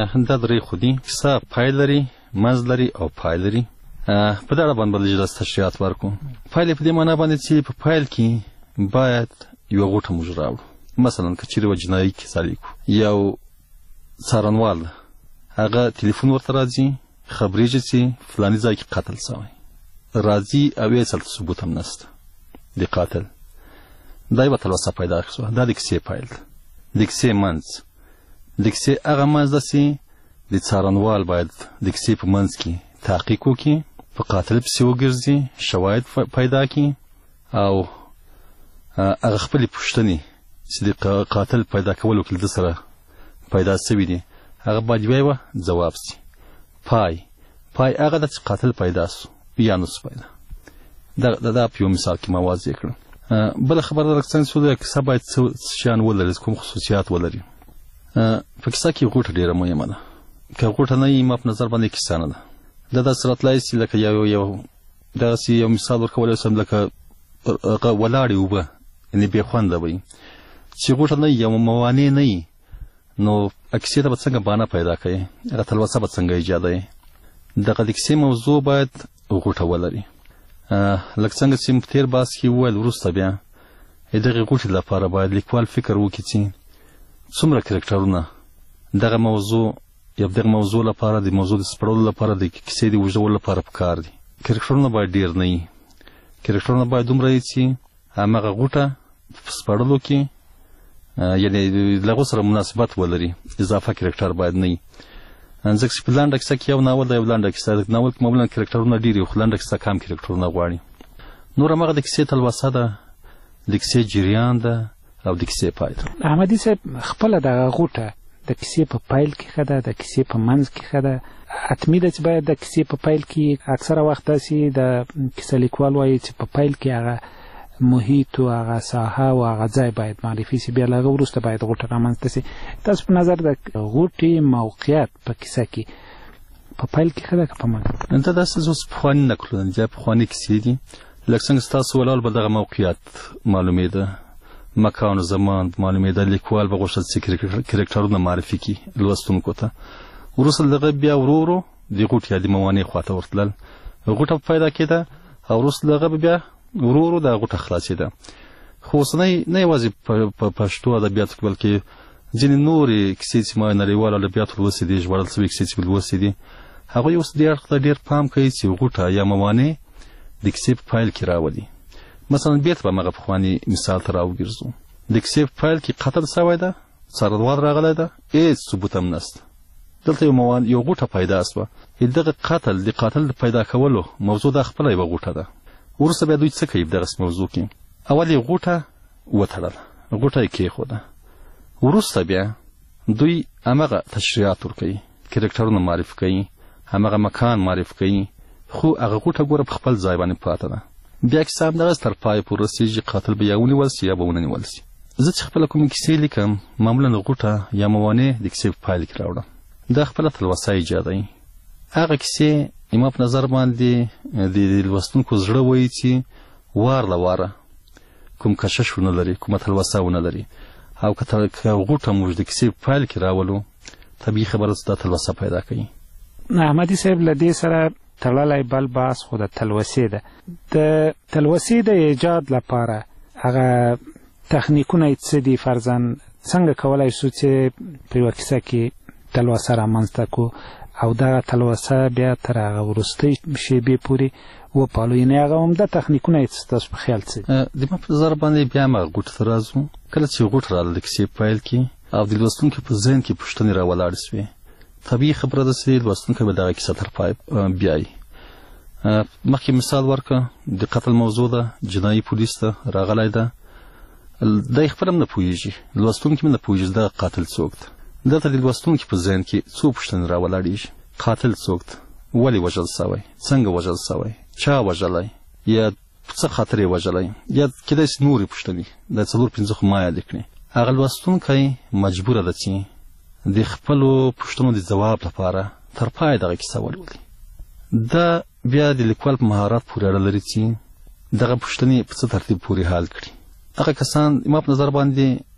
کیسه پای لري منځ لري او پای لري په دا اړه باندې لږ تشریحات ورکړو پایلې په دې معنا باندې چې په پایل کې باید یو غوټه موږ راوړو مثلا که چیرې جنایي کیسه لیکو یو څارنوال هغه ټلیفون ورته راځي خبرېږي چې فلاني ځای کې قتل شوی راځي او یې څلته ثبوت هم نشته د قاتل دا یوه تلوسه پیدا شوه دا د کیسې پیل ده د کیسې منځ د کیسې هغه منځ ده چې د څارنوال باید د کیسې په منځ کې تحقیق وکړي په قاتل پسې وګرځي شواهد پیدا کړي او هغه خپلې پوښتنې چې د قاتل پیدا کولو کې له ده سره پیدا شوي دي هغه باید یوه ځواب شي پای هغه ده چې قاتل پیدا شو یا نه شو پیدا دا په یو مثال کې ما واضح کړم بله خبره ده څنګه چې کیسه باید څه شیان ولري کوم خصوصیات ولري په کیسه کې غوټه ډېره مهمه ده که غوټه نه وي ما په نظر باندې کیسه نه ده دا داسې راتلی شي لکه دغسې یو مثال ورکولی شم لکه ولاړې اوبه یعنې بې خونده وي چې غوټه نه وي یا موانع نه وي نو کیسې ته به څنګه بانه پیدا کوي هغه تلوسه به څنګه ایجادوي دغه د کیسې موضوع باید غوټه ولري لکه څنګه چې په تېر بحث کې وویل وروسته بیا دغې غوټې لپاره باید لیکوال فکر وکړي چې څومره کرکټرونه دغه موضوع یا دغه موضوع لپاره د موضوع د سپړلو لپاره د کیسې د اوږدولو لپاره پکار دي کرکټرونه باید ډېر نه وي کرکټرونه باید دومره وي چې همغه غوټه په سپړلو کې یعنې له هغو سره مناسبت ولري اضافه کرکټر باید نه وي ځکه چې په لنډه کیسه کې یو ناول ده یو لنډه کیسه ده ناول کې معمولا کرکټرونه ډېر وي خو لنډه کیسه کم کرکټرونه غواړي نور همغه د کیسې تلوسه ده د کیسې جریان ده او د کیسې پای ده احمدي صاحب خپله دغه غوټه د کیسې په پیل کې ښه ده د کیسې په منځ کې ښه ده حتمي ده چې باید د کیسې په پیل کې اکثره وخت داسې د کیسه لیکوال وایي چې په پیل کې هغه محیط و هغه ساحه و هغه ځای باید معرفي شي بیا له هغه وروسته باید غوټه رامنځته شي تاسو په نظر د غوټې موقعیت په کیسه کې په پیل کې ښه ده که په منځ دا داسې اوس پخواني نکلونه دي پخواني کیسې دي لکه څنګه ستاسو ولاړ به دغه موقعیت معلومېده مکان و زمان معلومېده لیکوال به غوښتل چې کرکټرونه معرفي کړي لوستونکو ته وروسته له هغه بیا ورو ورو د غوټې یا د موانع خواته ورتلل غوټه پیدا کېده او وروسته له هغه بیا ورو ورو دا غوټه خلاصېده خو اوسنی نه یوازې په پښتو ادبیاتو کې بلکې ځینې نورې کیسې چې ما نړیوالو ادبیاتو لوستې دي ژباړل شوي کیسې چې لوستې دي هغوی اوس دې اړخ ته ډېر پام کوي چې غوټه یا موانع د کیسې په پیل کې راولي مثلا بیرته به همغه پخواني مثال ته راوګرځو د کیسې په پیل کې قتل شوی ده څارنوال راغلی ده هېڅ ثبوت هم نشته دلته یو غوټه پیدا شوه دغه د قاتل د پیدا کولو موضوع دا خپله یوه غوټه ده وروسته بیا دوی څه کوي په دغسې موضوع کې اول یې غوټه وتړله غوټه یې کېښوده وروسته بیا دوی همغه تشریحات ورکوي کرکټرونه معرفي کوي همغه مکان معرفي کوي خو هغه غوټه ګوره په خپل ځای باندې پاته ده بیا کیسه همدغسې تر پایه پورې رسېږي قاتل به یا ونیول شي یا به ونه نیول شي زه چې خپله کومې کیسې لیکم معمولا غوټه یا موانع د کیسې په پیل کې راوړم دا خپله تلوسه ایجادوي هغه کیسې زما په نظر باندې د لوستونکو زړه وایي چې وار له واره کوم کشش ونه لري کومه تلوسه ونه لري او که غوټه موږ د کیسې په پیل کې راولو طبیعي خبره دا تلوسه پیدا کوي احمدي صاحب له دې سره تړلی بل بحث خو د تلوسې ده د تلوسې د ایجاد لپاره هغه تخنیکونه یې څه دي فرضاً څنګه کولی شو چې په یوه کیسه کې تلوسه رامنځته کړو او دغه تلوسه بیا تر هغه وروستۍ شیبې پورې وپالو یعنې هغه عمده تخنیکونه یې ستاسو په خیال څه د ما په نظر باندې بیا همغه غوټې ته راځو کله چې غوټه راغله د کیسې په پیل کې او د لوستونکي په ذهن کې پوښتنې راولاړې شوې طبیعي خبره ده چې لوستونکی به دغه کیسه تر پای بیایي مخکې مثال ورکړه د قتل موضوع ده جنایي پولیس ته راغلی ده دی خپل هم نه پوهېږي لوستونکي هم نه پوهېږي دغه قاتل څوک ده دلته د لوستونکي په ذهن کې څو پوښتنې راولاړېږي قاتل څوک ده ولې وژل سوی څنګه وژل سوی چا وژلی یا څه خاطر یې وژلی یا کیدای شي نورې پوښتنې دا 4-5 خو ما یادې کړې هغه لوستونکی مجبوره ده چې د خپلو پوښتنو د ځواب لپاره تر پایه دغه کیسه ولولي دا بیا د لیکوال په مهارت پورې اړه لري چې دغه پوښتنې په څه ترتیب پورې حل کړي هغه کسان ما په نظر باندې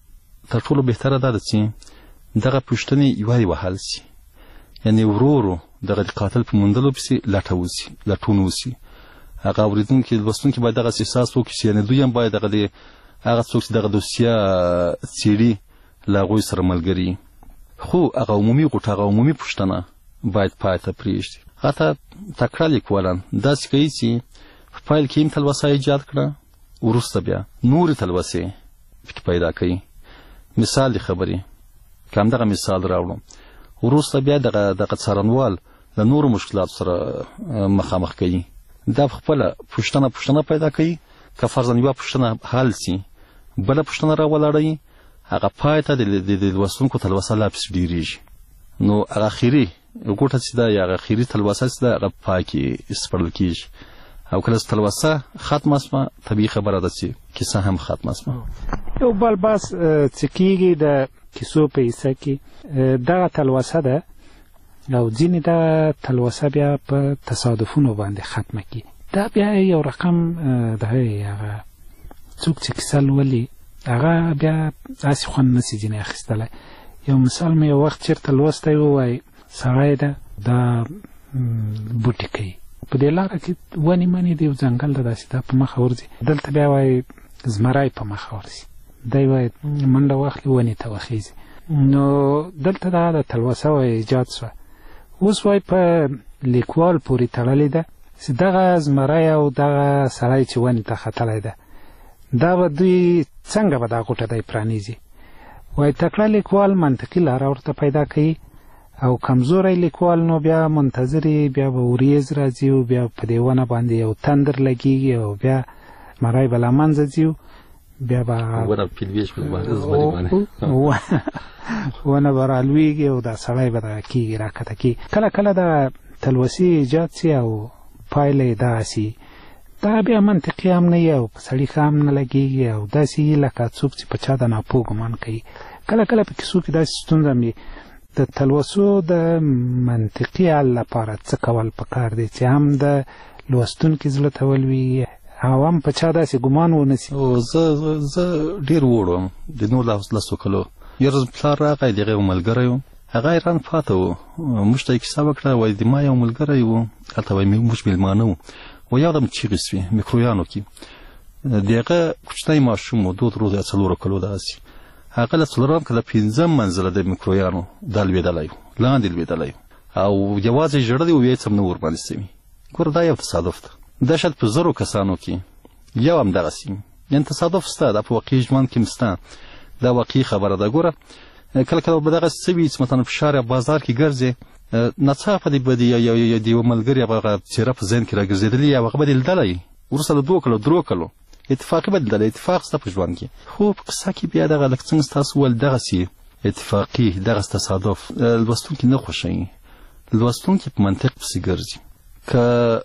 تر ټولو بهتره دا ده چې دغه پوښتنې یوازې وهل سي، یعنې ورو دغه قاتل په موندلو پسې لټون وسي. هغه اورېدونکي لوستونکي باید دغسې احساس وکړي چې یعنې دوی هم باید هغه څوک چې دغه دوسیه څېړي له هغوی سره ملګري، خو هغه عمومي پوښتنه باید پای ته پرېږدي. هغه تکړه لیکوالان داسې کوي چې په پیل کې هم تلوسه ایجاد کړه، وروسته بیا نورې تلوسې پکې پیدا کوي. مثال د خبرې که همدغه مثال راوړم، وروسته بیا دغه څارنوال له نورو مشکلاتو سره مخامخ کوي. دا په خپله پوښتنه پیدا کوي. که فرضاً یوه پوښتنه حل سي، بله پوښتنه راولاړوي، هغه پای ته د لوستونکو تلوسه لا پسې ډېرېږي. نو هغه اخري ګوټه چې ده یا هغه اخري تلوسه چې ده هغه پای کې سپړل کېږي. او کله چې تلوسه ختمه سوه، طبیعي خبره ده چې کیسه هم ختمه سوه. یو بل بحث چې کېږي د کیسو په حصه کې دغه تلوسه ده، او ځینې دا تلوسه بیا په تصادفونو باندې ختمه کېږي. دا بیا یو رقم هغه څوک چې کیسه لولي هغه بیا داسې خوند نسي ځینې اخیستلی. یو مثال مې یو وخت چېرته لوستی و، وایي سړی ده دا بوټي کوي، په دې لاره کې ونې منې د یو ځنګل ده داسې دا په مخه ورځي، دلته بیا وایي زمری په مخه ورځي، دی وایي منډه واخلي ونې ته وخیږي. نو دلته دا د تلوسه وایي ایجاد سوه. اوس وایي په لیکوال پورې تړلې ده چې دغه زمری او دغه سړی چې ونې ته ختلی ده، دا به دوی څنګه به دا غوټه دی پرانیزي. وایي تکړه لیکوال منطقي لاره ورته پیدا کوي، او کمزوری لیکوال نو بیا منتظري، بیا به وریځ راځي او بیا په دې ونه باندې یو تندر لګېږي او بیا زمری به له منځه ځي، بیا به ونه به رالویږي او دا سړی به دغه کېږي راکښته کېږي. کله کله د تلوسې ایجاد سي او پایله یې داسې دا بیا منطقي هم نه وي او په سړي ښه هم نه لګېږي، او داسې یي لکه څوک چې په چا د ناپوه ګمان کوي. کله کله په کیسو کې داسې ستونزه هم وي. د تلوسو د منطقي حل لپاره څه کول پکار دی چې هم د لوستونکي زړه ته ولوي او هم په چا داسې ګمان ونه سي. زه ډېر وړ وم، د 19 کلو. یو ورځ پلار راغی، د هغه یو ملګری و، هغه ایران پاته و. موږ ته یې کیسه وکړه، وایي د ما یو ملګری و، هلته وایي موږ مېلمانه وو، و یادم چیغې سوې میکرویانو کې. د هغه کوچنی ماشوم و، 2 یا 4 کلو داسې. هغه له 4 که له 5 منزله د میکرویانو دا لوېدلی و، لاندې لوېدلی و، او یوازې ژړلی و، هېڅ هم نه و ورباندې سوي. ګوره دا یو تصادف ده. دا شاید په 1000 کسانو کې یو همدغسې وي، یعنې تصادف شته، دا په واقعي ژوند کې هم شته، دا واقعي خبره ده. ګوره کله کله به دغسې څه وي چې مثلا په ښار یا بازار کې ګرځې، ناڅاپه د یوه ملګري هغه څېره په ذهن کې راګرځېدلې او هغه به دې لیدلی، وروسته له 2 کلو 3 کلو اتفاقي به لیدلی، اتفاق شته په ژوند کې. خو په قصه کې بیا دغه لکه څنګه ستاسو وویل دغسې اتفاقي، دغسې تصادف لوستونکي نه خوښوي. لوستونکي په منطق پسې ګرځي. که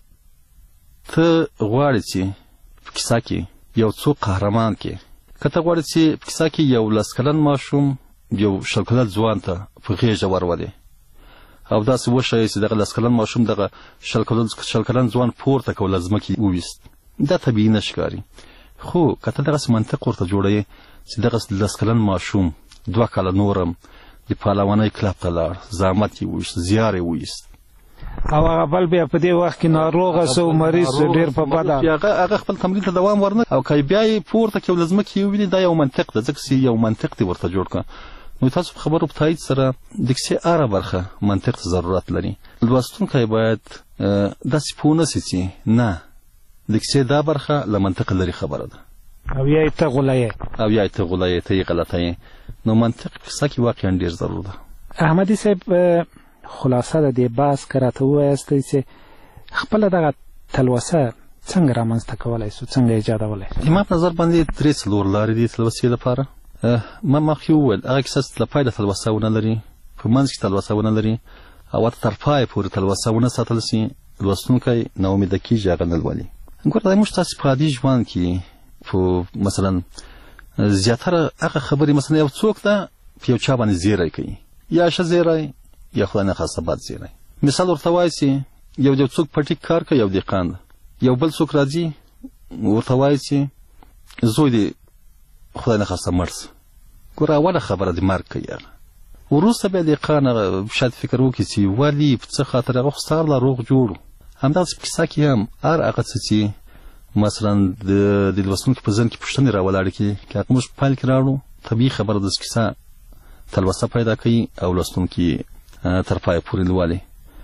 ته غواړې چې په کیسه کې یو څوک قهرمان کې، که ته غواړې چې په کیسه کې یو 10 کلن ماشوم یو 20 کلن ځوان ته په غېږه ورولې او داسې وښایې چې دغه 10 کلن ماشوم دغه 20 کلن ځوان پورته کړ له ځمکې وویست، دا طبیعي نه ښکاري. خو که ته دغسې منطق ورته جوړوې چې دغسې 10 کلن ماشوم 2 کاله نور هم د پهلوانۍ کلب ته لاړ، زحمت یې وویست، زیار یې وویست، او هغه بل بیا په دې وخت کې ناروغه سو، مریض سو، ډېر په بده، هغه خپل تمرین ته دوام ورنه، او که بیا یې پورته کړ له ځمکې یې وویني، دا یو منطق ده، ځکه چې یو منطق دې ورته جوړ کړه. نو تاسو په خبرو په تایید سره د کیسې هره برخه منطق ته ضرورت لري. لوستونکی باید داسې پوه نه سي چې نه، د کیسې دا برخه له منطق لرې خبره ده، او یا یې ته غوله یې، ته یې غلطه یې. نو منطق په کیسه کې واقعا ډېر ضرور ده. احمدي صاحب، خلاصه د دې بحث که راته ووایاستئ چې خپله دغه تلوسه څنګه رامنځته کولی سو، څنګه ایجادولی؟ زما په نظر باندې 3-4 لارې دي تلوسې لپاره. ما مخکې وویل هغه کیسه چې له پیله تلوسه ونه لري، په منځ کې تلوسه ونه لري، او تر پایه پورې تلوسه ونه ساتل سي، لوستونکی ناامیده کېږي، هغه نه لولي. ګوره دا موږ تاسې په عادي ژوند کې په مثلا زیاتره هغه خبرې، مثلا یو څوک ده په یو چا باندې زیری کوي، یا ښه زیری یا خدای نخواسته بد زیری. مثال ورته وایي چې یو څوک پټي کار کوي، یو دهقان ده، یو بل څوک راځي ورته وایي چې زوی دې خدای نخواسته مړ سه، ګوره اوله خبره د مرګ کوي وروسته بیا دهقان شاید فکر وکړي چې ولې په څه خاطر هغه خو ستا لا روغ جوړ همدغسې په کیسه کې هم هر هغه څه چې مثلا د لوستونکي په ذهن کې پوښتنې راولاړې کړي که هغه موږ په پیل کې راوړو طبیعي خبره ده چې کیسه تلوسه پیدا کوي او لوستونکي تر پایه پورې لولي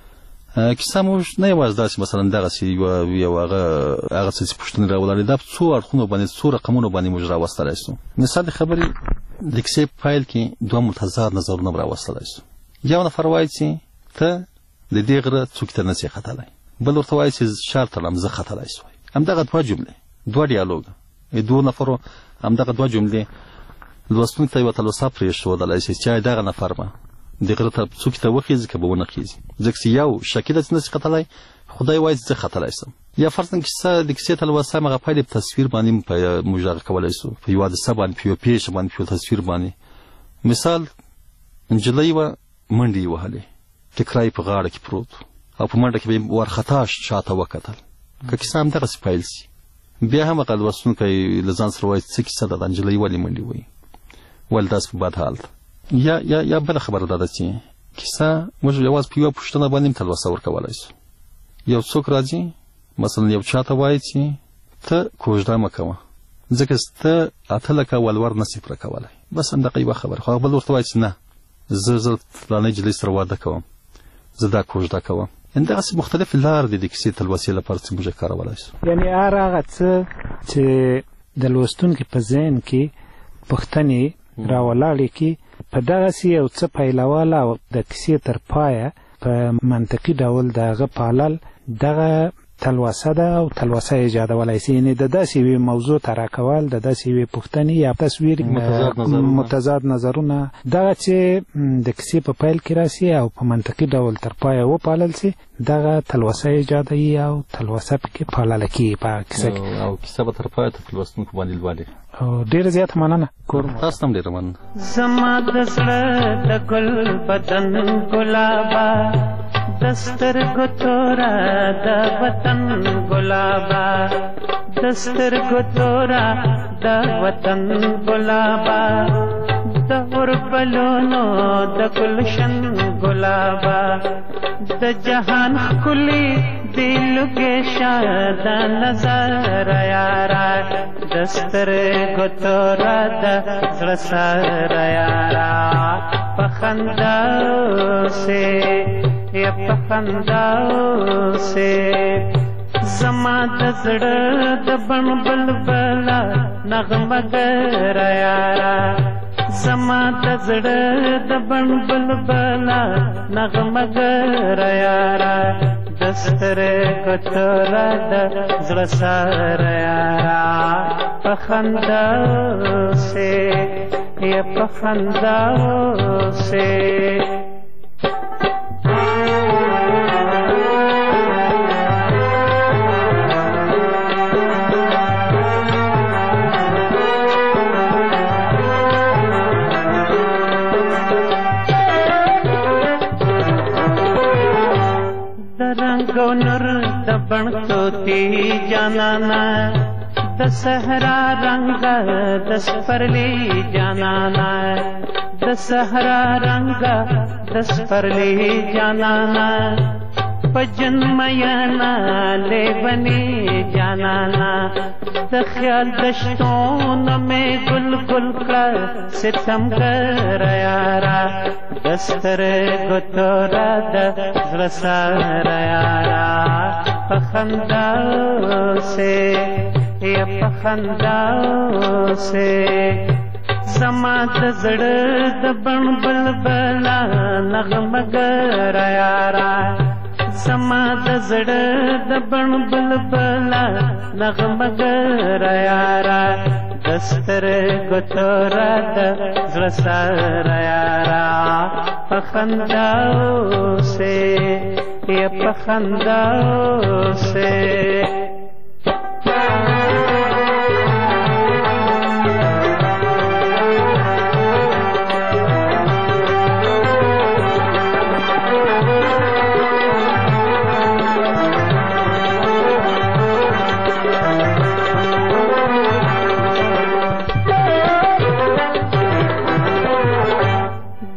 کیسه موږ نه یوازې داسې مثلا دغسې یو هغه څه چې پوښتنې راولاړې دا په څو اړخونو باندې څو رقمونو باندې موږ راوستلی سو مثال د خبرې د کیسې په پیل کې دوه متضاد نظرونه هم راوستلی سو یو نفر وایي چې ته د دې غره څوک ته نسې ختلی بل ورته وایي چې شار ته لم زه ختلی سوی همدغه دوه جملې دوه ډیالوګ دوه نفرو همدغه دوه جملې لوستونکي ته یوه تلوسه پرېښودلی شي چې دغه نفر به د غره ته څوکې ته وخیږي که به ونه خیږي ځکه چې یو شکي ده چې نسي ختلی خدای وایي چې زه ختلی سم یا فرض کړه د کیسې تلوسه همغه پایلې په تصویر باندې موږ هغه کولی سو په یوه حادثه باندې په یوه پېښه باندې په یو تصویر باندې مثال نجلۍ وه منډې یې وهلې ټکری په غاړه کې پروت او په منډه کې به یې وارخطا شاته وکتل که کیسه همدغسې پیل سي بیا هم هغه لوستونکی له ځان سره وایي څه کیسه ده دا نجلۍ ولې منډې وهي ولې داسې په بد حال ده یا بله خبره دا ده چې کیسه موږ یوازې په یوه پوښتنه باندې هم تلوسه ورکولی سو یو څوک راځي مثلا یو چا ته وایي چې ته کوژده مه کوه ځکه چې ته 8 لکه ولور نسې پوره کولی بس همدغه یوه خبره خو هغه بل ورته وایي چې نه زه فلانۍ نجلۍ سره واده کوم زه دا کوژده کوم همدغسې مختلفې لارې دي د کیسې تلوسې لپاره چې موږ یې کارولی سو یعنې هر هغه څه چې د لوستونکي په ذهن کې پوښتنې راولاړې کړي په دغسې یو څه پیلوله او د کیسې تر پایه په منطقي ډول د هغه پالل دغه تلوسه ده او تلوسه ایجادولی شي یعنې د داسې یوې موضوع طرح کول د داسې یوې پوښتنې یا تصویر متضاد نظرونه دغه چې د کیسې په پیل کې راسي او په منطقي ډول تر پایه وپالل شي دغه تلوسه ایجادوي او تلوسه پکې پالله کېږي په کیسه کې او کیسه به تر پایه تر لوستونکو باندې لولي ډېره زیاته مننه تاسو هم ډېره مننه زما د زړه د ګل بدن ګلابه د سترګو توره د وطن ګلابه د سترګو توره د وطن ګلابه د اوربلونو د ګلشن ګلابه د جهان ښکلي د لوګې شاده نظر یاره د سترګو توره د زړه سره یاره په خندا اوسې یا په خندا اوسې زما د زړه د بڼ بلبله نغمه ګره یاره زما د زړه د بڼ بلبله نغمه ګره یاره د سترګو توره د زړه سره یاره په خندا اوسې یا په خندا اوسې رنگو نور د بڼ توتی جانانا د صحرا رنگ د سپرلی جانانا د صحرا رنگ د سپرلی جانانا پجن میانا لیونی جانانا د خیال دشتون میں گل گل کا ستم گر یارا دسترګو توره د زړه سره یاره په خندا اوسې یا په خندا اوسې زما د زړه د بڼ بلبله نغمه ګره یاره زما د زړه د بڼ بلبله نغمه ګره یاره د سترګو توره د زړه سره یاره په خندا اوسې یا په خندا اوسې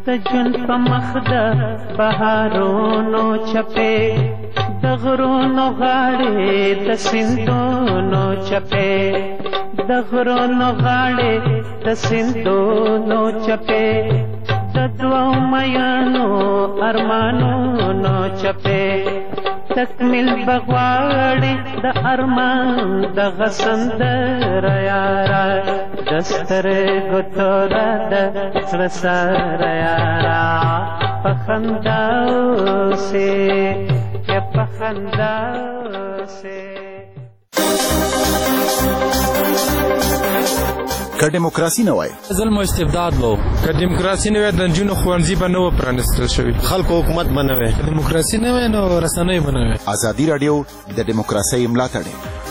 د ژوند په مخ د بهارونو چپې د غرونو غاړې د سیندونو چپې د غرونو غاړې د سیندونو چپې د دوو میانو ارمانونو چپې تکمیل بغواړي د ارمان دغه سندره یاره د سترګو توره د زړه سره یاره په خندا اوسې یا په خندا اوسې که دیموکراسي نه وای ظلم او استبداد وو که دیموکراسي نه وای د نجونو ښوونځي به نه و پرانیستل شوي خلکو حکومت به نه وای که دیموکراسي نه وای نو رسنۍ به نه وای ازادي راډیو د دیموکراسۍ ملاتړ